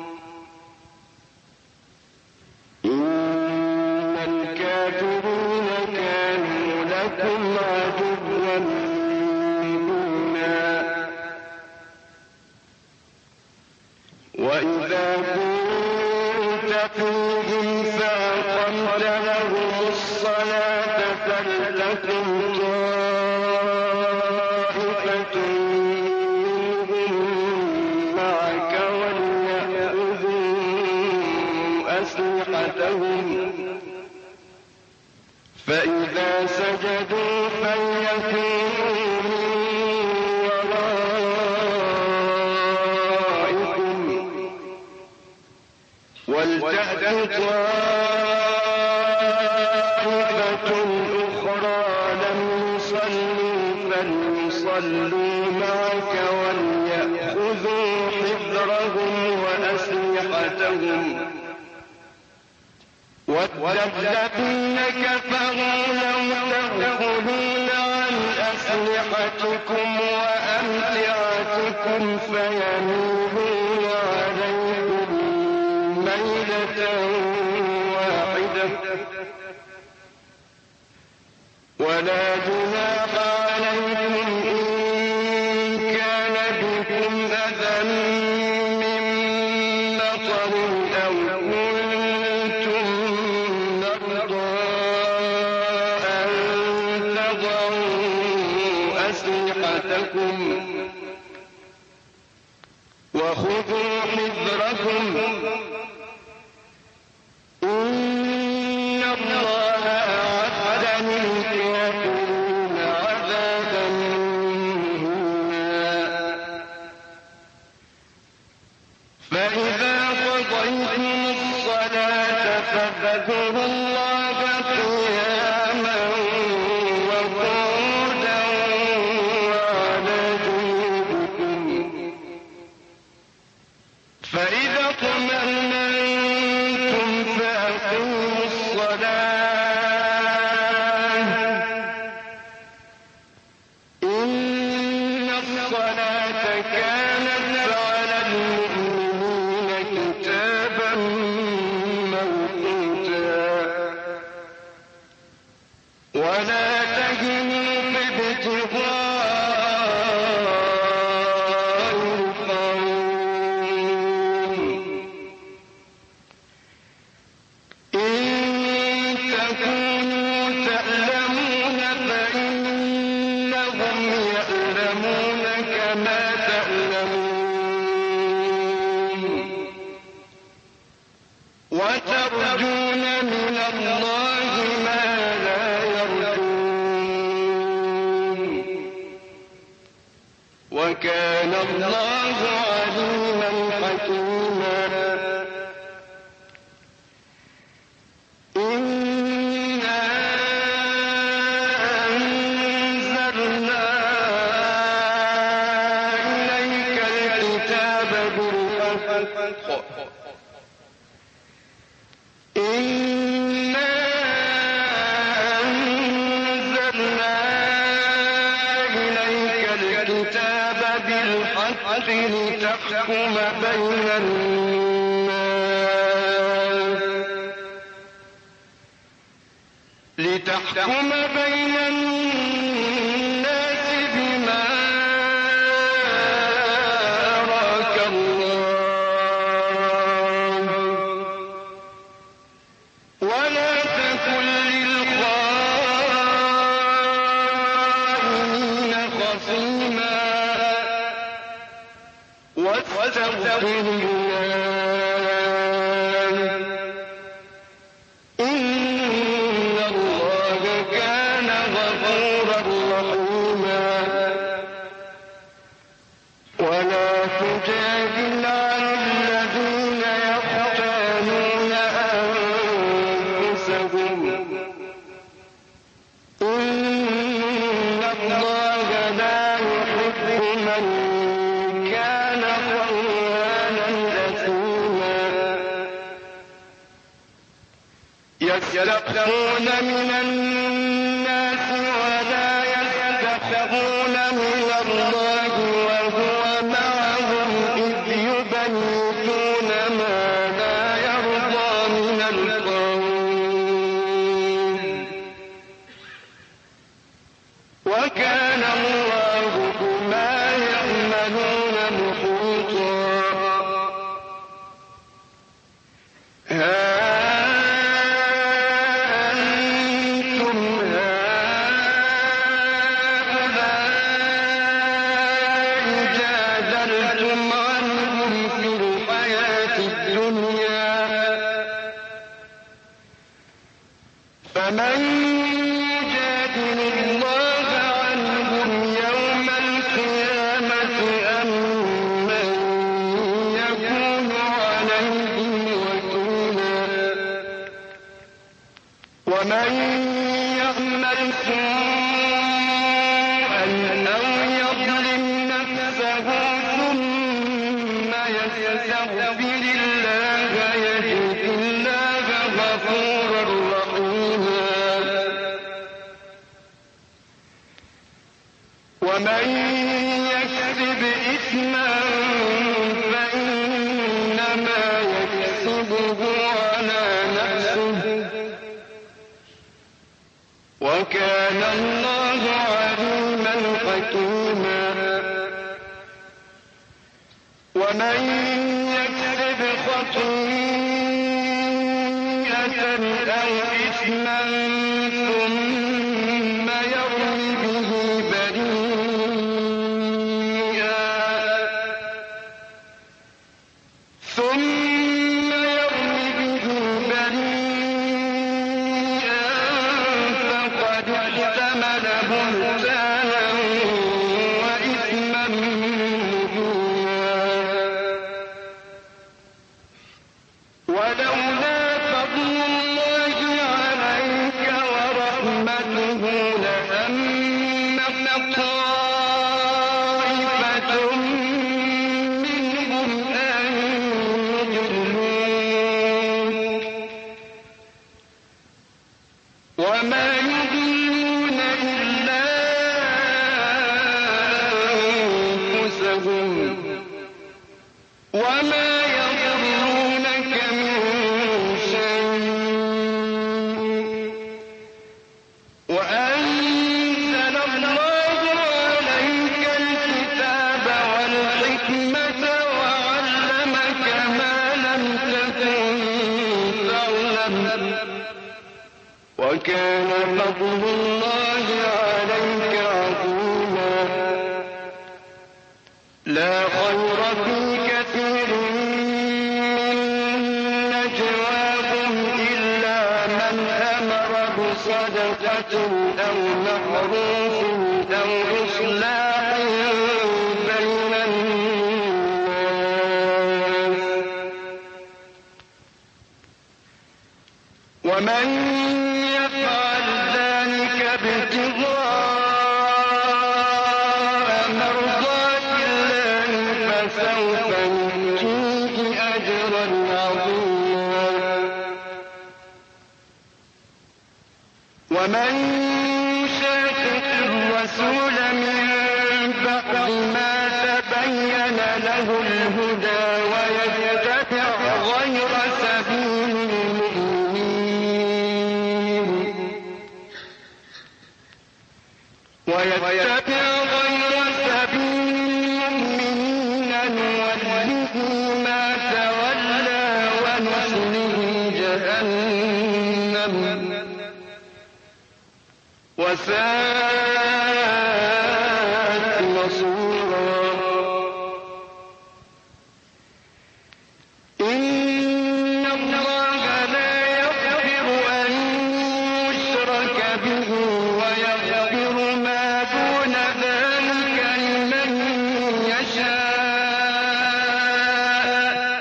إن الكافرين كانوا لكم عدوا مبينا. وإذا كنت فيهم فأقمت لهم الصلاة فلتكن طائفة منهم معك وليأخذوا أسلحتهم فإذا سجدوا فليكونوا من ورائكم ولتأت طائفة أخرى لم يصلوا يصلوا معك وليأخذوا حذرهم وأسلحتهم ود الذين كفروا لو تغفلون عن أسلحتكم وأمتعتكم فيميلون عليكم ميلة واحدة ولا جناح عليكم إن كان بكم أذى من مطر أو كنتم مرضى أن تضعوا أسلحتكم وخذوا حذركم إن الله أعد للكافرين عذابا مهينا فإذا قضيتم الصلاة فاذكروا الله قياما وقعودا وعلى جنوبكم فإذا اطمأننتم فأقيموا الصلاة إن الصلاة كانت على المؤمنين كتابا موقوتا ولا تهنوا في ابتغاء القوم إن تكونوا تألمون فإنهم يألمون كما تألمون وترجون من الله ما لا يرجون وكان الله عليما حكيما إنا أنزلنا إليك الكتاب بالحق إنا أنزلنا إليك الكتاب بالحق لتحكم بين الناس بما أراك الله ولا تكن للخائنين خصيما واستغفر الله إن الله كان غفورا رحيما ولا تجادل عن الذين يختانون أنفسهم إن الله لا يحب من كان خوانا أثيما يستخفون من الناس ولا يستخفون من الله وهو معهم إذ يبيتون ما لا يرضى من القول وكان الله بما يعملون محيطا فمن يجادل الله عنهم يوم القيامة أم من يكون عليهم وكيلا ومن يعمل سوءا أو ومن يكسب إثما فإنما يكسبه على نفسه وكان الله عليما حكيما ومن يكسب خطيئة أو إثما ثم يرم به بريئا فقد احتمل بهتانا وإثما مبينا ولولا فضل الله عليك ورحمته لهم طائفة منهم أن يضلوك وما يضلون إلا أنفسهم وما يضرونك من شيء وأنزل الله عليك الكتاب والحكمة وعلمك ما لم تكن تعلم وكان فضل الله عليك عظيما لا خير في كثير من نجواهم إلا من أمر بصدقة أو معروف أو إصلاح بين الناس ومن يفعل ذلك ابتغاء مرضات الله فسوف نؤتيه أجرا عظيما ومن يشاقق الرسول من بعد ما تبين له الهدى ويتبع غير سبيل المؤمنين نوله ما تولى ونصله جهنم وساءت مصيرا إن الله لا يغفر أن يشرك به ويغفر ما دون ذلك لمن يشاء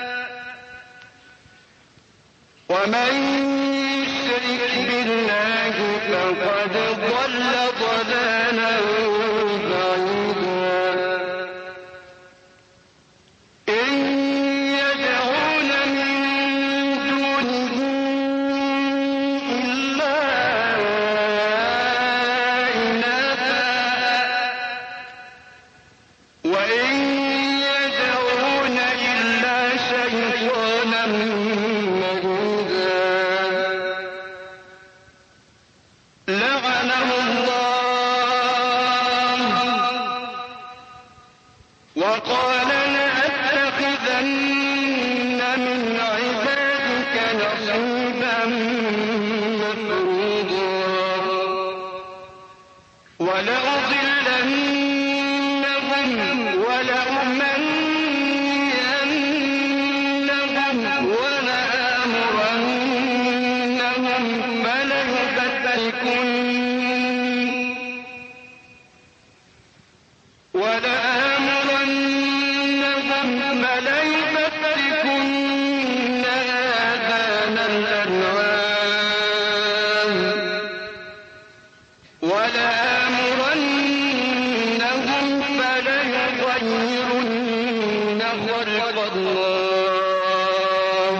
ومن يشرك بالله فقد ضل ضلالا بعيدا إن يدعون من دونه إلا إناثا وإن يدعون إلا شيطانا مريدا لعنه الله وقال لأتخذن من عبادك نصيبا مفروضا ولأضلنهم ولأمنينهم ولآمرنهم فليبتكن آذان الأنعام ولآمرنهم فليغيرن خلق الله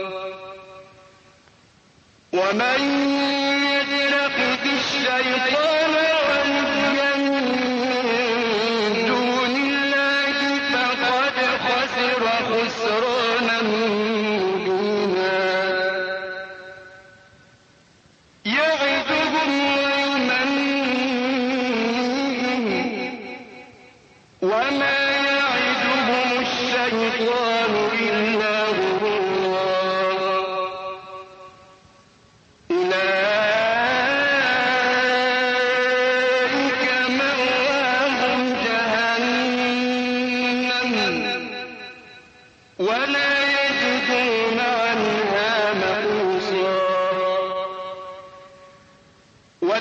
ومن يتخذ الشيطان وليا من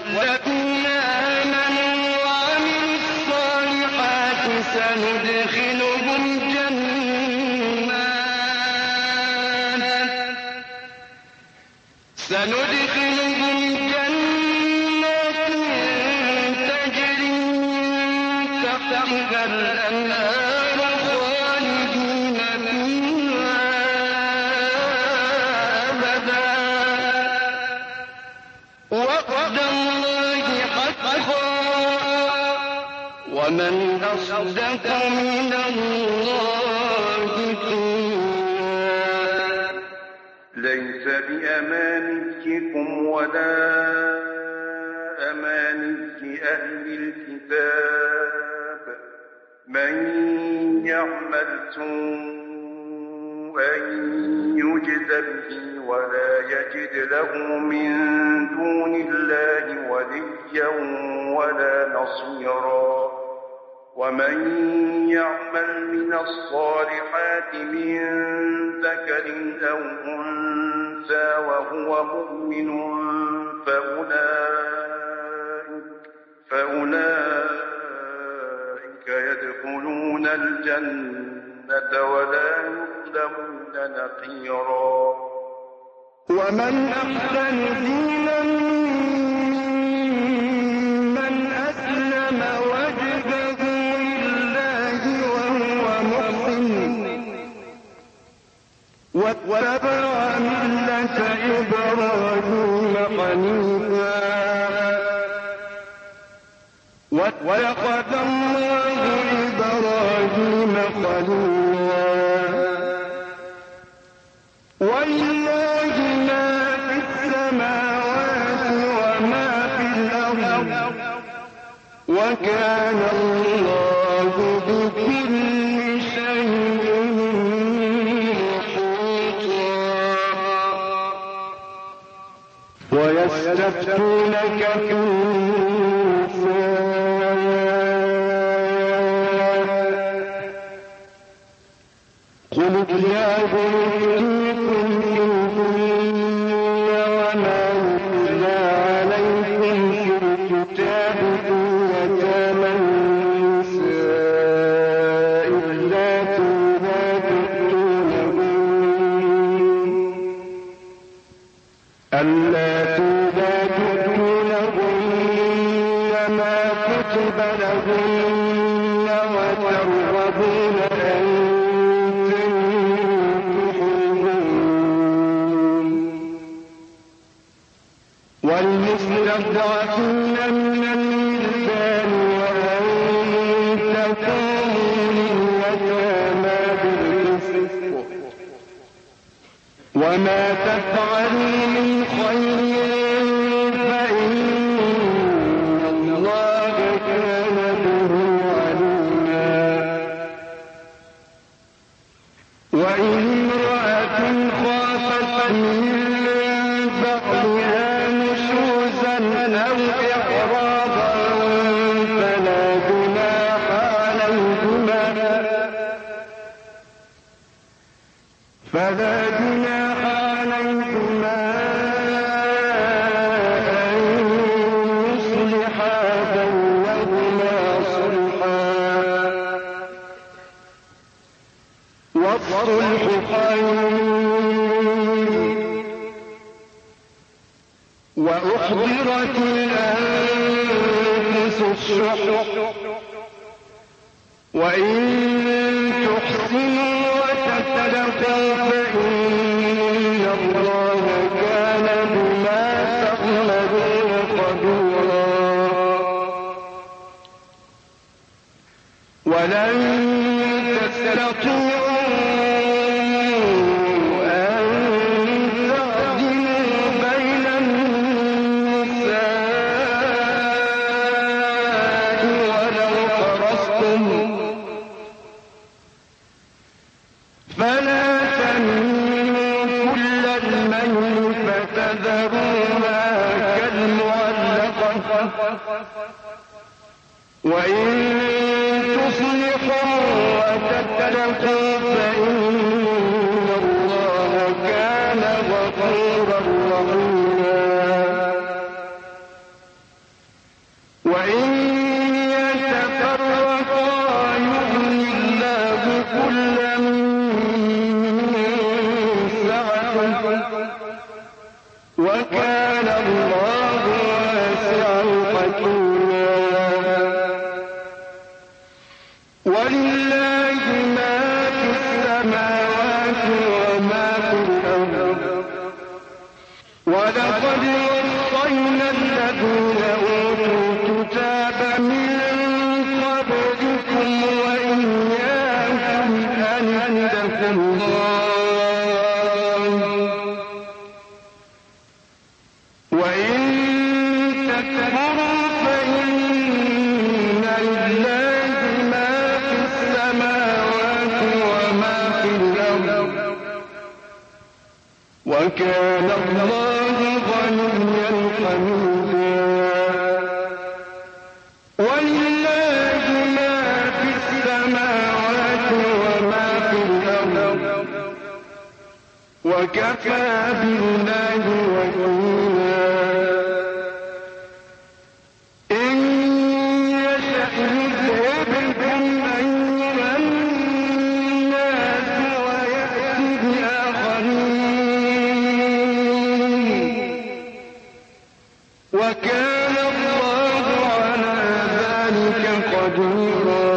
والذين آمنوا وعملوا الصالحات سندخلهم جنات تجري من تحتها الأنهار خالدين فيها أبدا وعد الله حقا ومن أصدق من الله قيلا. ليس بأمانيكم ولا أماني أهل الكتاب من يعمل سوءا يجز به ولا يجد له من دون الله وليا ولا نصيرا ومن يعمل من الصالحات من ذكر أو أنثى وهو مؤمن فأولئك يدخلون الجنة ولا يظلمون نقيرا. ومن أحسن دينا ممن أسلم وجهه لله وهو محسن واتبع ملة إبراهيم حنيفا واتخذ الله إبراهيم خليلا. ولله ما في السماوات وما في الأرض وكان الله بكل شيء محيطا. ويستفتونك في قل الله يفتيكم في الدنيا وما يتلى عليكم في الكتاب في يتامى النساء اللاتي لا تؤتونهن ما كتب لهن وترغبون أن والمستضعفين من الولدان وأن تقوموا لليتامى بالقسط وما تفعلوا من خير فإن الله كان به عليما. وإن امرأة خافت من بعضها أو إعراضا فلا جناح عليهما أن يصلحا بينهما صلحا والصلح خير. وأحضرت الأنفس الشح وإن تحسنوا وتتقوا فإن الله كان بما تعملون خبيرا. ولن تستطيعوا وإن تصلحوا وتتقوا فإن الله كان غفورا رحيما. وكان الله واسعا حكيما ولله ما في السماوات وما في الأرض ولقد وصينا الذين أوتوا الكتاب من قبلكم وإياكم أن اتقوا الله وإن تكفروا فإن لله ما في السماوات وما في الأرض وكان الله غنيا حميدا ولله ما في السماوات وما في الأرض وكفى بالله وكيلا إن يشأ يذهبكم أيها الناس ويأتي بآخرين وكان الله على ذلك قديرا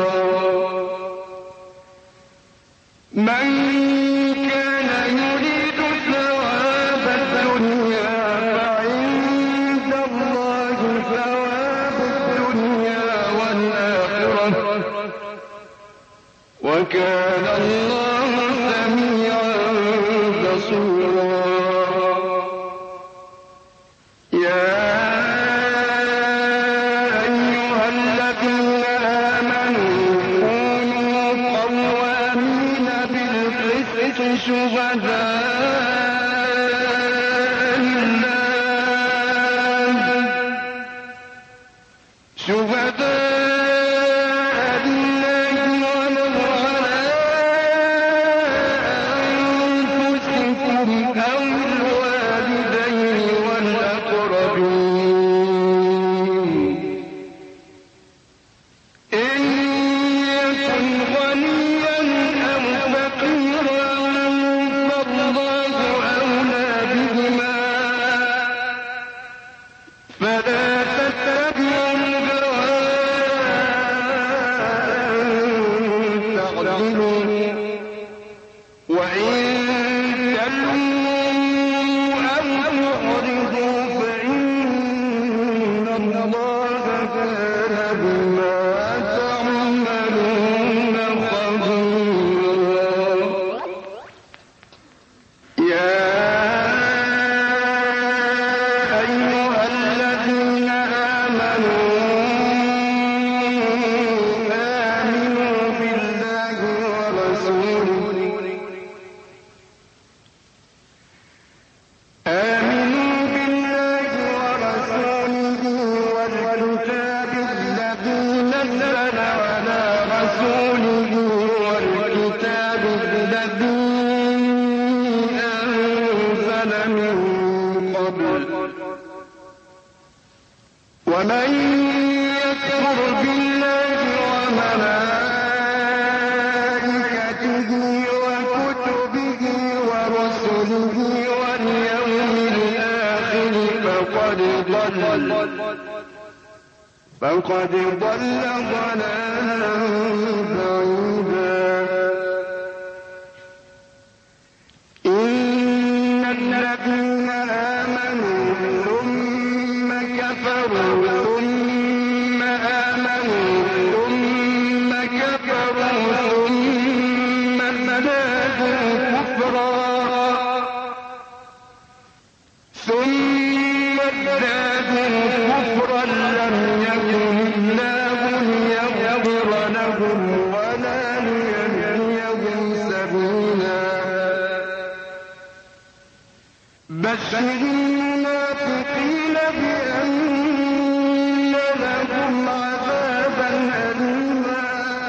من كان يريد ثواب الدنيا فعند الله ثواب الدنيا والآخرة وكان الله سميعا بصيرا يا أيها الذين آمنوا كونوا قوامين بالقسط شهداء لله ولو على أنفسكم أو الوالدين والأقربين إن يكن غنيا أو فقيرا فالله أولى بهما فلا تتبعوا الهوى أن تعدلوا وإن تلووا أو تعرضوا فإن الله كان بما تعملون خبيرا يا أيها الذين آمنوا بالله ورسوله والكتاب الذي نزل على رسوله والكتاب الذي أنزل من قبل ومن يكفر بالله وملائكته وكتبه ورسله واليوم الآخر فقد ضل ضلالا بعيدا إن الذين آمنوا ثم كفروا ثم آمنوا ثم كفروا ثم ازدادوا كفرا لم يكن الله ليغفر لهم ولا ليهديهم سبيلا بشر المنافقين بأن لهم عذابا أليما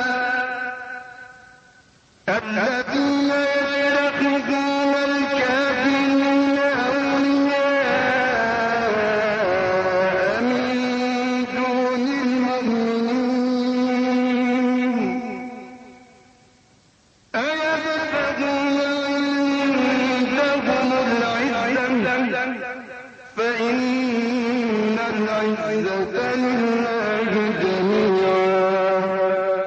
الذين يتخذون الكافرين أولياء من دون المؤمنين أيبتغون عندهم العزة فإن العزة لله جميعا.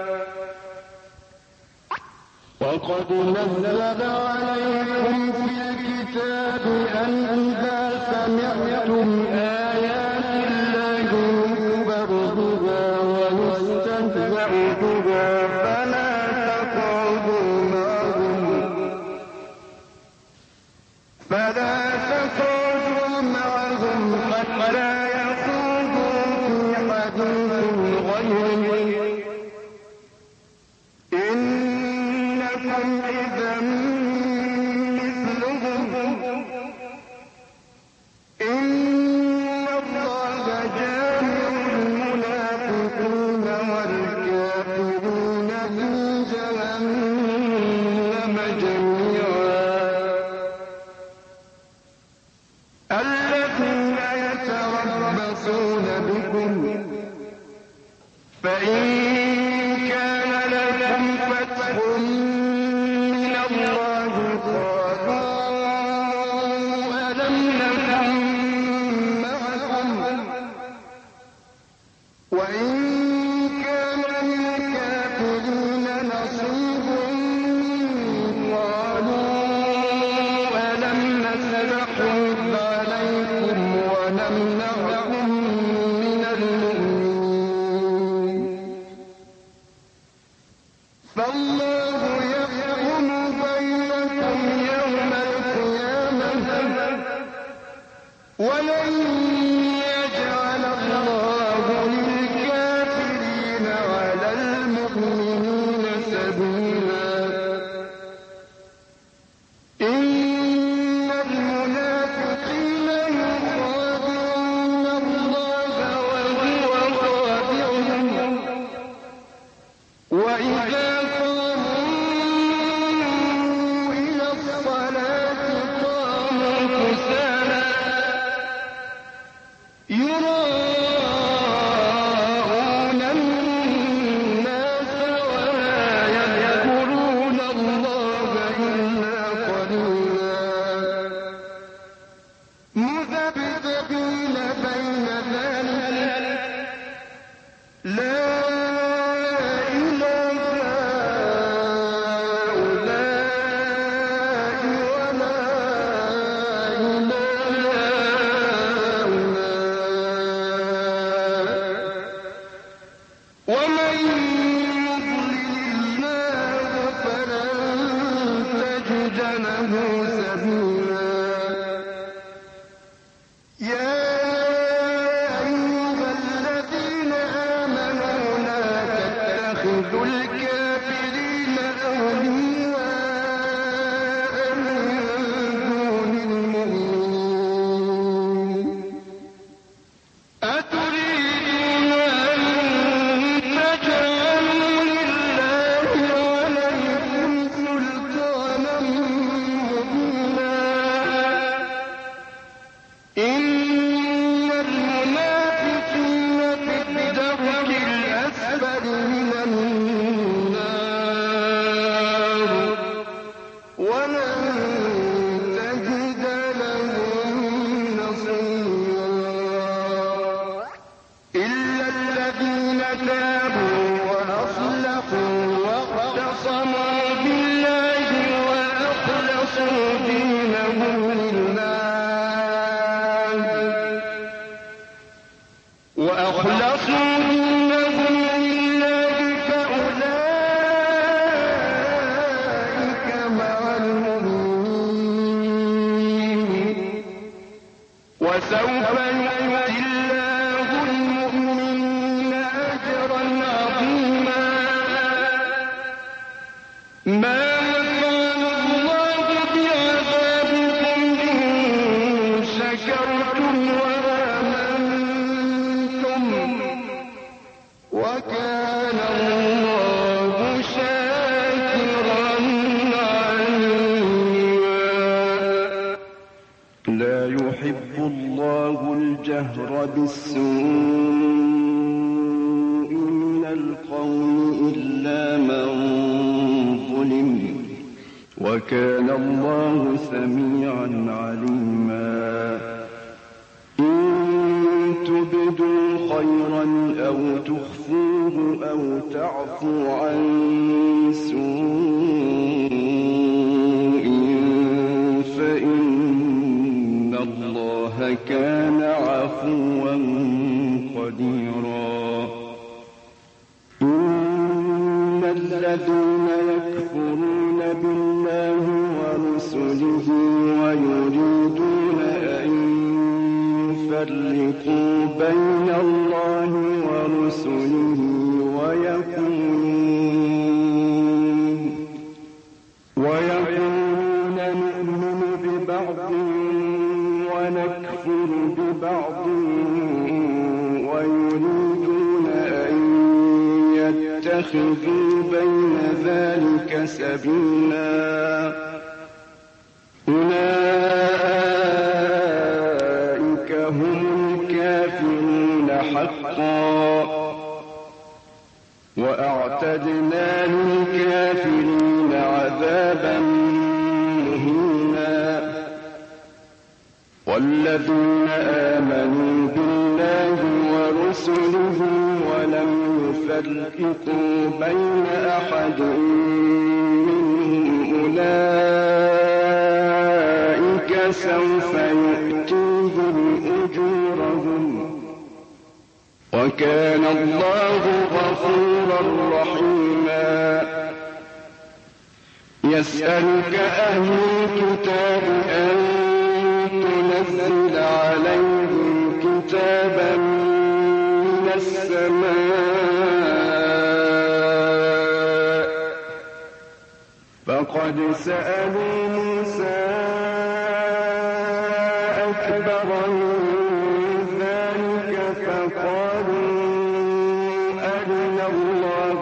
وقد نزل عليكم في الكتاب أن إذا سمعتم آيات الله يكفر بها ويستهزأ بها فلا تقعدوا معهم حتى يخوضوا في حديث غيره إنكم إذا مثلهم إن الله جامع المنافقين والكافرين في جهنم جميعا. الذين يتربصون بكم فإن كان لكم فتح من الله قالوا ألم نكن معكم وإن كان للكافرين نصيب قالوا ألم نستحوذ عليكم ونمنعكم من المؤمنين فالله يحكم بينكم يوم القيامة ولن يجعل الله للكافرين على المؤمنين سبيلا. إن المنافقين يخادعون الله وهو خادعهم وإذا قاموا إلى الصلاة قاموا كسالى يراءون الناس ولا يذكرون الله إلا قليلا مذبذبين بين ذلك لا إله هؤلاء ولا إله هؤلاء ومن يضلل الله فلن تجد له سبيلا. يا أيها الذين آمنوا لا تتخذوا الكافرين أولياء من دون المؤمنين أتريدون أن تجعلوا لله عليكم سلطانا مبينا. إن المنافقين في الدرك الأسفل من النار ولن تجد لهم نصيرا إلا الذين تابوا وأصلحوا واعتصموا بالله وأخلصوا دينهم لله فأولئك مع المؤمنين وسوف يؤتي الله المؤمنين أجرا عظيما. ما كان الله بعذابكم إن شكرتم وآمنتم وكان الله شاكرا عليما. لا يحب الله الجهر بالسوء من القول إلا من ظلم وكان الله سميعا عليما. خيرا أو تخفوه أو تعفو عن سوء فإن الله كان عفوا قديرا. إن الذين يكفرون بالله ورسله ويريدون أن يفرقوا بين الله ورسله ويقولون نؤمن ببعض ونكفر ببعض ويريدون أن يتخذوا بين ذلك سبيلا أولئك هم الكافرون حقا وأعتدنا للكافرين عذابا مهينا. والذين آمنوا بالله ورسله ولم يفرقوا بين أحد منهم أولئك سوف يؤتيهم أجورهم وكان الله غفورا رحيما. يسألك أهل الكتاب أن تنزل عليهم كتابا من السماء فقد سألوا موسى أكبر من ذلك فقالوا أرنا الله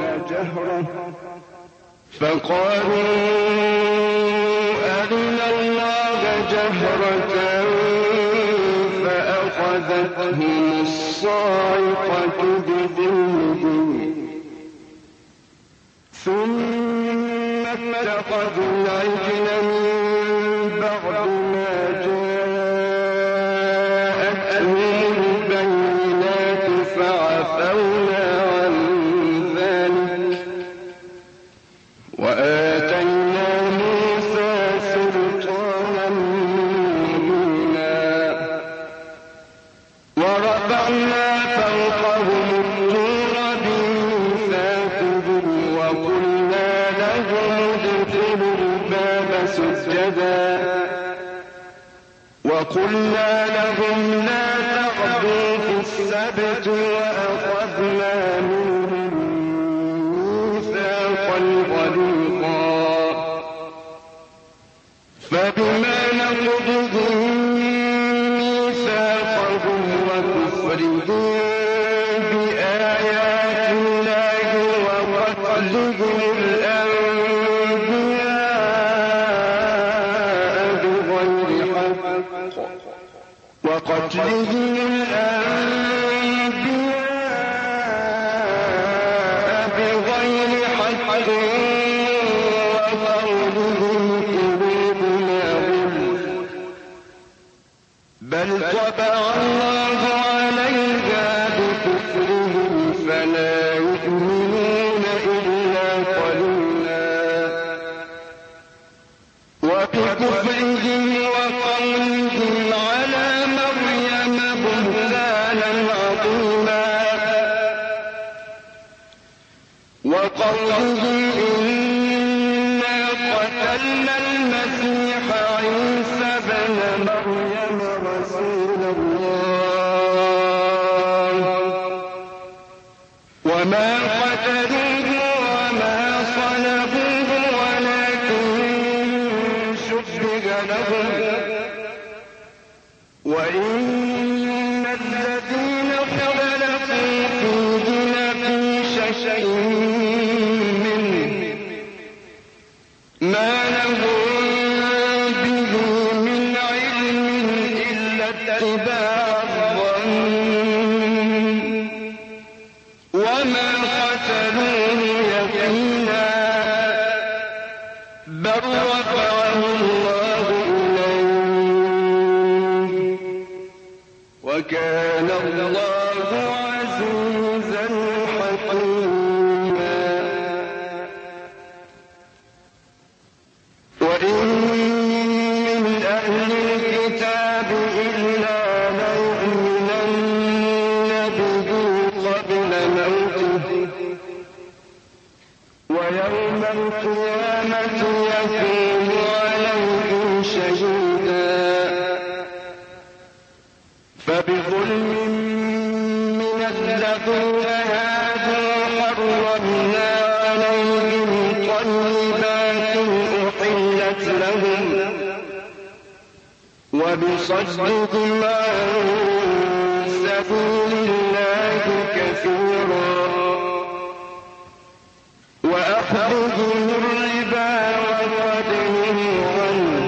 جهرة فأخذتهم الصاعقة بذنبهم ثم اتخذوا العجل من بعد ما جاءتهم البينات فعفونا عن ذلك وآتينا موسى سلطانا مبينا. ورفعنا فوقهم الطور بميثاقهم وقلنا لهم ادخلوا الباب سجدا وقلنا لهم لا تعدوا في السبت وأخذنا منهم ميثاقا غليظا. فبما نقضهم ميثاقهم وكفرهم بآيات الله وقتلهم الأنبياء بغير حق وقولهم قلوبنا غلف بل طبع الله عليها بكفرهم فلا يؤمنون إلا قليلا. وبكفرهم وقولهم على مريم بهتانا عظيما وقولهم إنا قتلنا المسيح عيسى بن مريم رسول الله وما قتلوه وما صلبوه ولكن شبه لهم وإن الذين اختلفوا فيه لفي شك منه ما لهم به من علم إلا اتباع الظن وما قتلوه يقينا بل رفعه الله إليه وكان الله عزيزا عزيزا حكيما وإن من أهل الكتاب إلا ليؤمنن به قبل موته ويوم القيامة يكون عليهم شهيدا فبظلم من الذين هادوا حرمنا عليهم طيبات أحلت لهم وبصدهم عن سبيل الله كثيرا وأخذهم الربا وقدهم عنه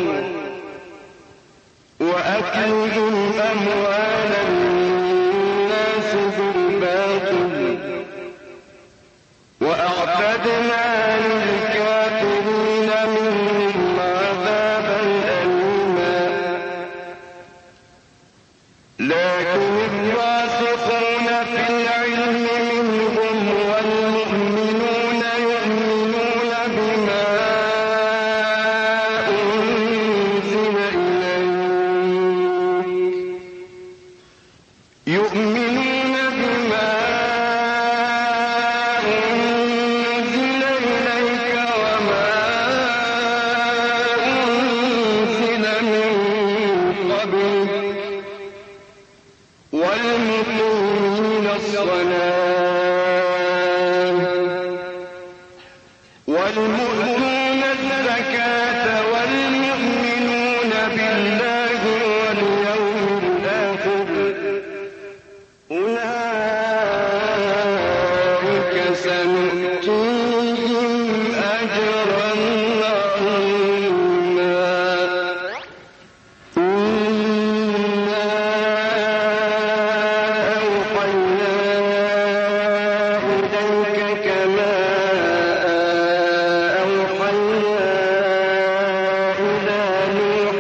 وأكلهم أموال الناس بالباطل وأعتدنا للكافرين منهم عذابا أليما لكن الراسخون في العلم منهم والمؤمنون يؤمنون بما أنزل إليك وما أنزل من قبلك والمقيمين الصلاة والمؤتون الزكاة والمؤمنون بالله واليوم الآخر أولئك سنؤتيهم أجرا عظيما إنا أوحينا إليك كما أوحينا إلى نوح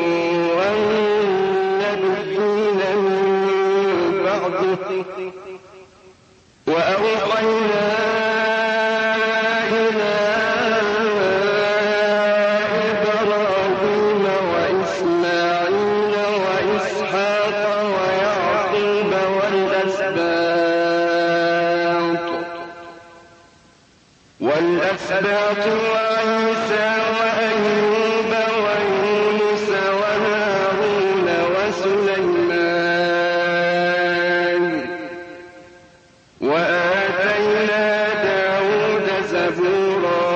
والنبيين من بعده وأوحينا إلى إبراهيم وإسماعيل وإسحاق ويعقوب والأسباط وعيسى وأيوب ويونس وهارون وسليمان وآتينا داود زبورا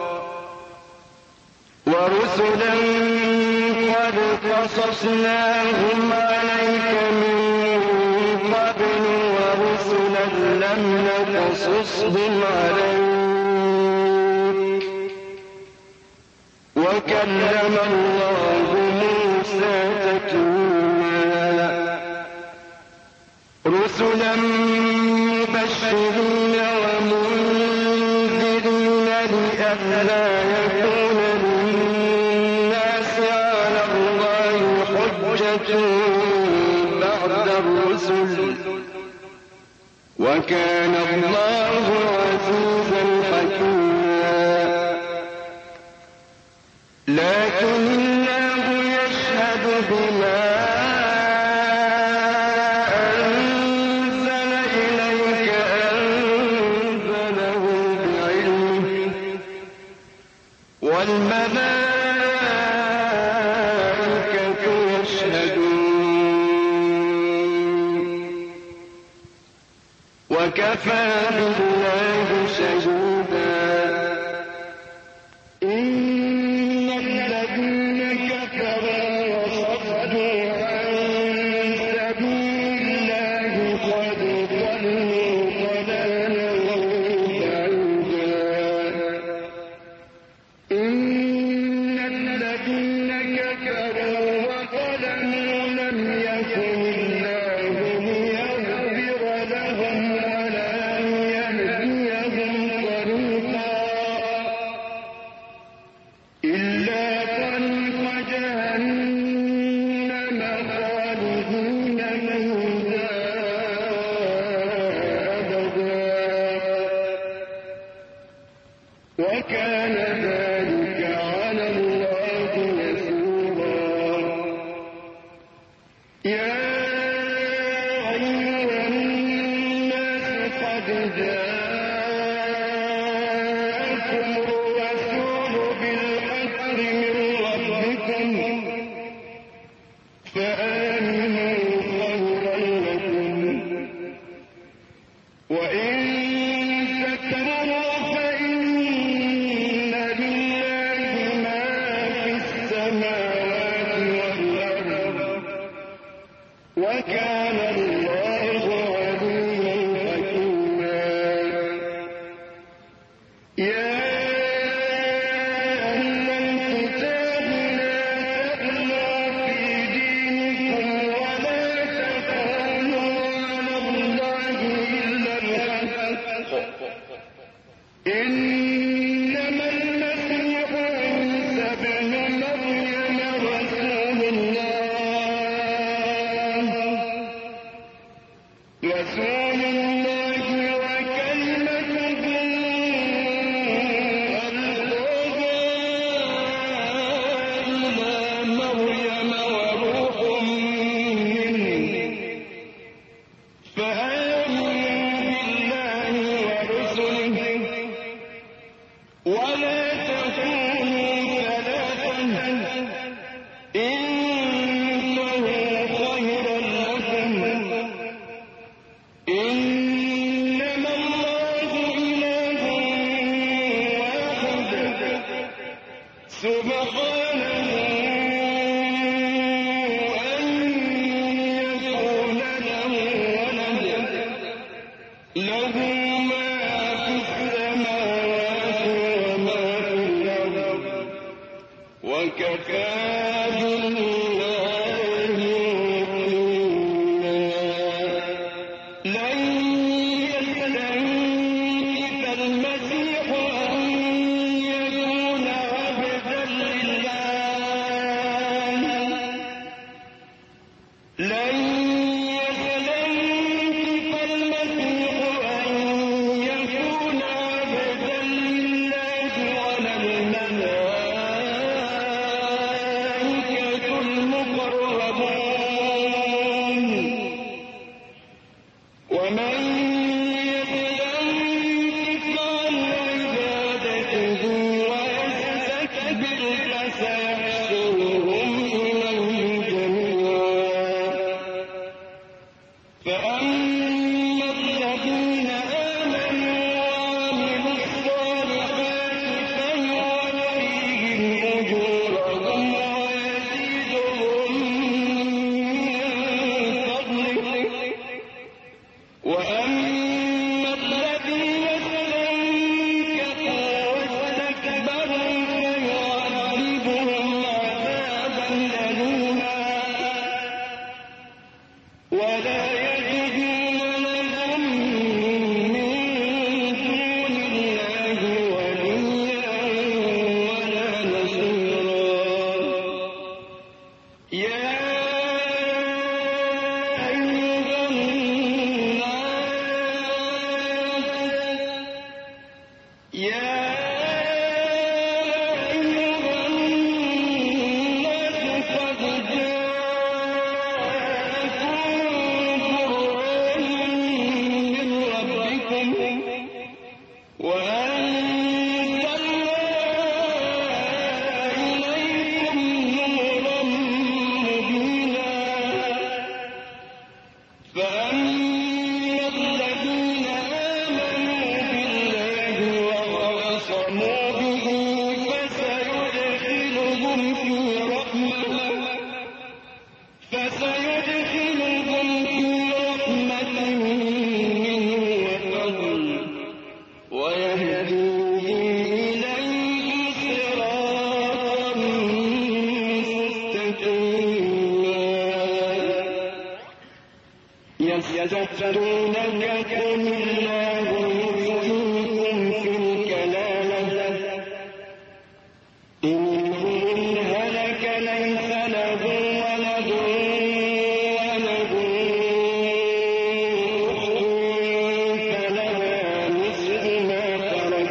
ورسلا قد قصصناهم عليك من قبل ورسلا لم نقصصهم عليك وكلم الله موسى تكليما رسلا مبشرين ومنذرين لئلا يكون للناس على الله حجة بعد الرسل وكان الله عزيزا حكيما لكن الله يشهد بما أنزل إليك أنزله بعلمه والملائكة يشهدون وكفى بالله شهيدا إن الذين كفروا وصدوا عن سبيل الله قد ضلوا ضلالا بعيدا إن الذين كفروا وظلموا لم يكن الله ليغفر لهم ولا يهديهم طريقا إلا طريق جهنم خالدين فيها أيها الناس قد جاءكم الرسول بالحق من ربكم فآمنوا خيرا لكم وإن تكفروا فإن لله ما في السماوات والأرض وكان الله عليما حكيما يا أهل الكتاب لا تغلوا في دينكم ولا تقولوا على الله إلا الحق إنما المسيح عيسى ابن مريم رسول الله وكلمته ألقاها إلى مريم وروح منه فآمنوا بالله ورسله ولا تكونوا ثلاثا إنه خيرا لكم إنما الله إله واحد سبحانه أن يكون له ولد له ما في السماوات وما في الأرض وكفى بالله وكيلا لن يستنكف المسيح أن يكون عبدا لله لن يستنكف المسيح أن يكون عبدا لله ولا الملائكة المقربون ومن يستنكف عن عبادته ويستكبر فسيحشرهم إليه جميعا فأما الذين آمنوا وعملوا الصالحات فيوفيهم أجورهم ويزيدهم من فضله وأما الذين استنكفوا واستكبروا فيعذبهم عذابا أليما ولا يجدون لهم من دون الله وليا ولا نصيرا يا أيها الناس قد جاءكم قرآن من ربكم وأنزلنا إليكم نورا مبينا فأما الذين آمنوا بالله واعتصموا به فسيدخلهم في رحمة منه وفضل ويهديهم إليه صراطا مستقيما يستفتونك قل الله يفتيكم في الكلالة إن هلك ليس له ولد وله أخت فلها نصف ما ترك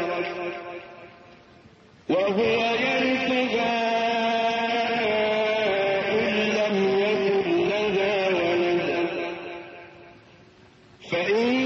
وهو يرثها إن لم يكن لها ولد فإن